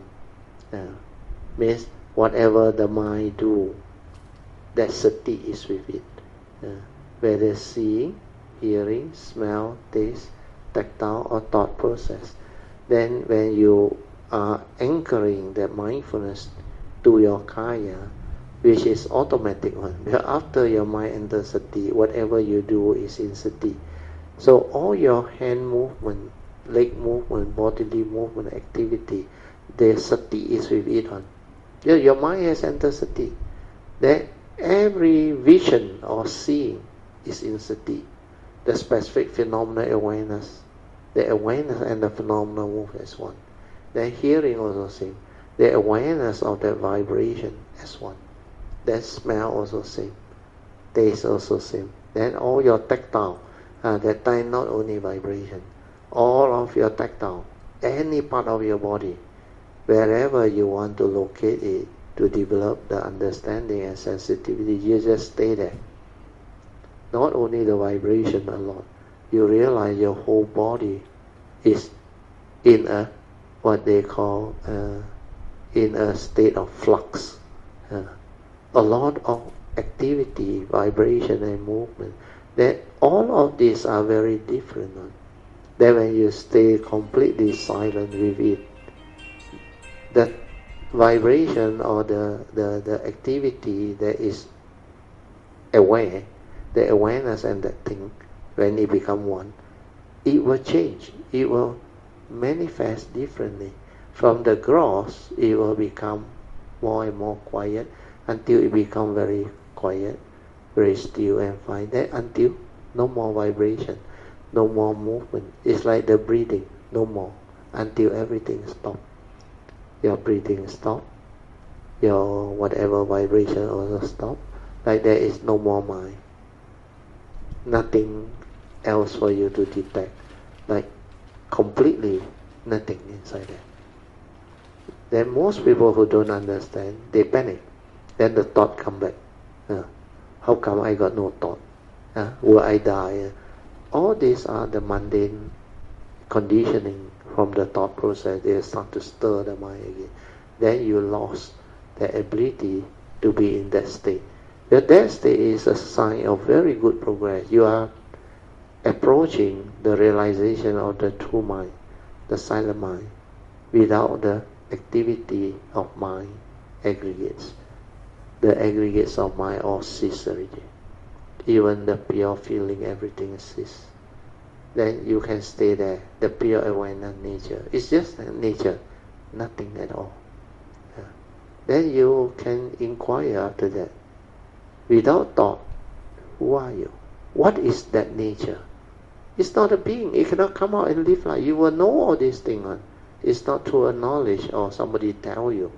Means whatever the mind do, that sati is with it. Whether seeing, hearing, smell, taste, tactile or thought process. Then when you are anchoring that mindfulness to your kaya, which is automatic one. After your mind enters sati, whatever you do is in sati. So all your hand movement, leg movement, bodily movement, activity, the sati is with it on. Your mind has entered sati. Then every vision or seeing is in sati. The specific phenomena awareness. The awareness and the phenomena move as one. The hearing also same. The awareness of that vibration as one. That smell also same. Taste also same. Then all your tactile. That time not only vibration. All of your tactile any part of your body, wherever you want to locate it to develop the understanding and sensitivity, you just stay there. Not only the vibration alone, you realize your whole body is in a what they call in a state of flux. A lot of activity, vibration and movement. That all of these are very different. Then when you stay completely silent with it, that vibration or the activity that is aware, the awareness and that thing, when it become one, it will change. It will manifest differently. From the gross, it will become more and more quiet until it become very quiet, very still and fine. Then until no more vibration, no more movement. It's like the breathing, no more, until everything stops. Your breathing stop, your whatever vibration also stop. Like there is no more mind. Nothing else for you to detect. Like completely nothing inside there. Then most people who don't understand, they panic. Then the thought come back. How come I got no thought? Will I die? All these are the mundane conditioning from the thought process. They start to stir the mind again. Then you lost the ability to be in that state. But that state is a sign of very good progress. You are approaching the realization of the true mind, the silent mind, without the activity of mind aggregates. The aggregates of mind all cease already. Even the pure feeling, everything cease. Then you can stay there. The pure awareness nature. It's just nature, nothing at all. Then you can inquire after that. Without thought, who are you? What is that nature? It's not a being. It cannot come out and live like you will know all these things. It's not through a knowledge or somebody tell you.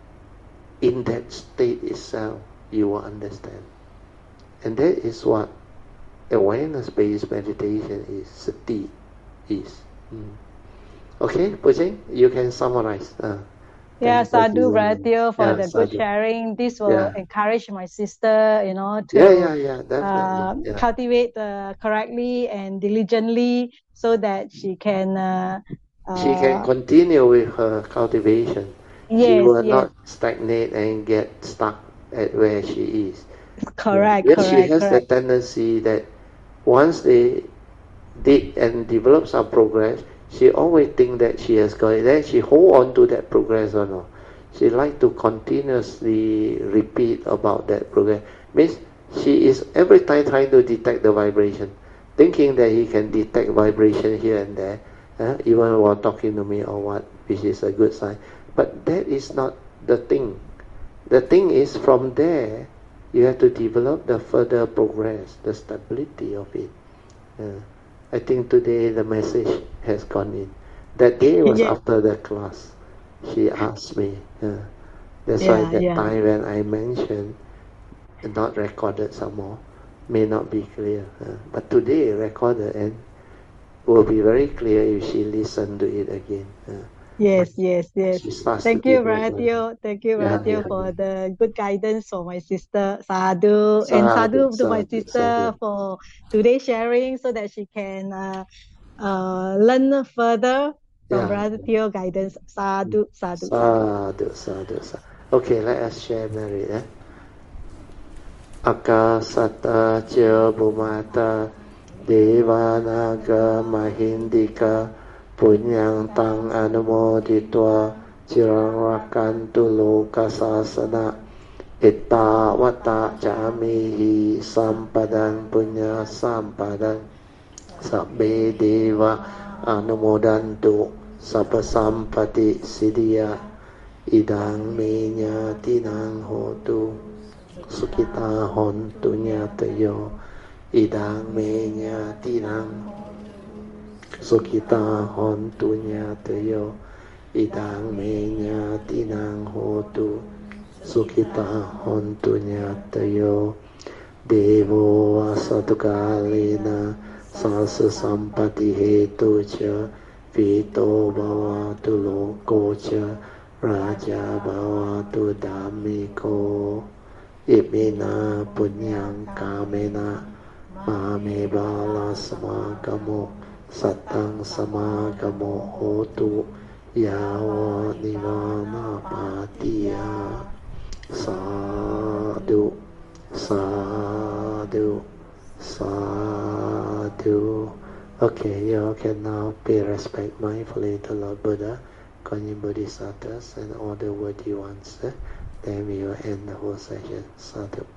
In that state itself, you will understand. And that is what awareness-based meditation is, sati is. Okay, Pujing, you can summarize. Sadhu, Brother Teo, for the good sharing. This will encourage my sister, to cultivate correctly and diligently so that she can continue with her cultivation. She will not stagnate and get stuck at where she is. Correct. She has the tendency that once they did and develop some progress, she always think that she has got it. Then she hold on to that progress or no. She like to continuously repeat about that progress. Means she is every time trying to detect the vibration, thinking that he can detect vibration here and there, even while talking to me or what, which is a good sign. But that is not the thing. The thing is from there, you have to develop the further progress, the stability of it. I think today the message has gone in. That day was after the class. She asked me. That's why that time when I mentioned, not recorded some more, may not be clear. But today recorded and will be very clear if she listened to it again. Yes. Thank you, Brother Teo. Thank you, Brother Teo, for the good guidance for my sister, Sadhu. And Sadhu to my sister for today's sharing so that she can learn further from Brother Teo guidance. Sadhu. Okay, let us share merit. Akasata ca bhumata devanaga mahindika punyang tang anumoditwa chirarakantu lokasasana itta vata jamihi sampadang punya sampadang sabbe deva anumodantu sabba sampati siddhya idang me nyatinang hotu sukita hontu nyatayo idang me nyatinang sukita hontu nyatayo idang me nyatinang hotu sukita hontu nyatayo devo asadukalena sasa sampati hetu cha ปิโตภวตุโลโกชะราชาภวตุดามิโกอิมินาปุญญังกาเมนะมาเมบาลาสมากโมสัตตังสมากโมโหตุยาวานิวานาปาติยาสาธุสาธุสาธุ Okay, you can now pay respect mindfully to Lord Buddha, Guanyin Bodhisattvas, and all the worthy ones. Then we will end the whole session. Sadhu.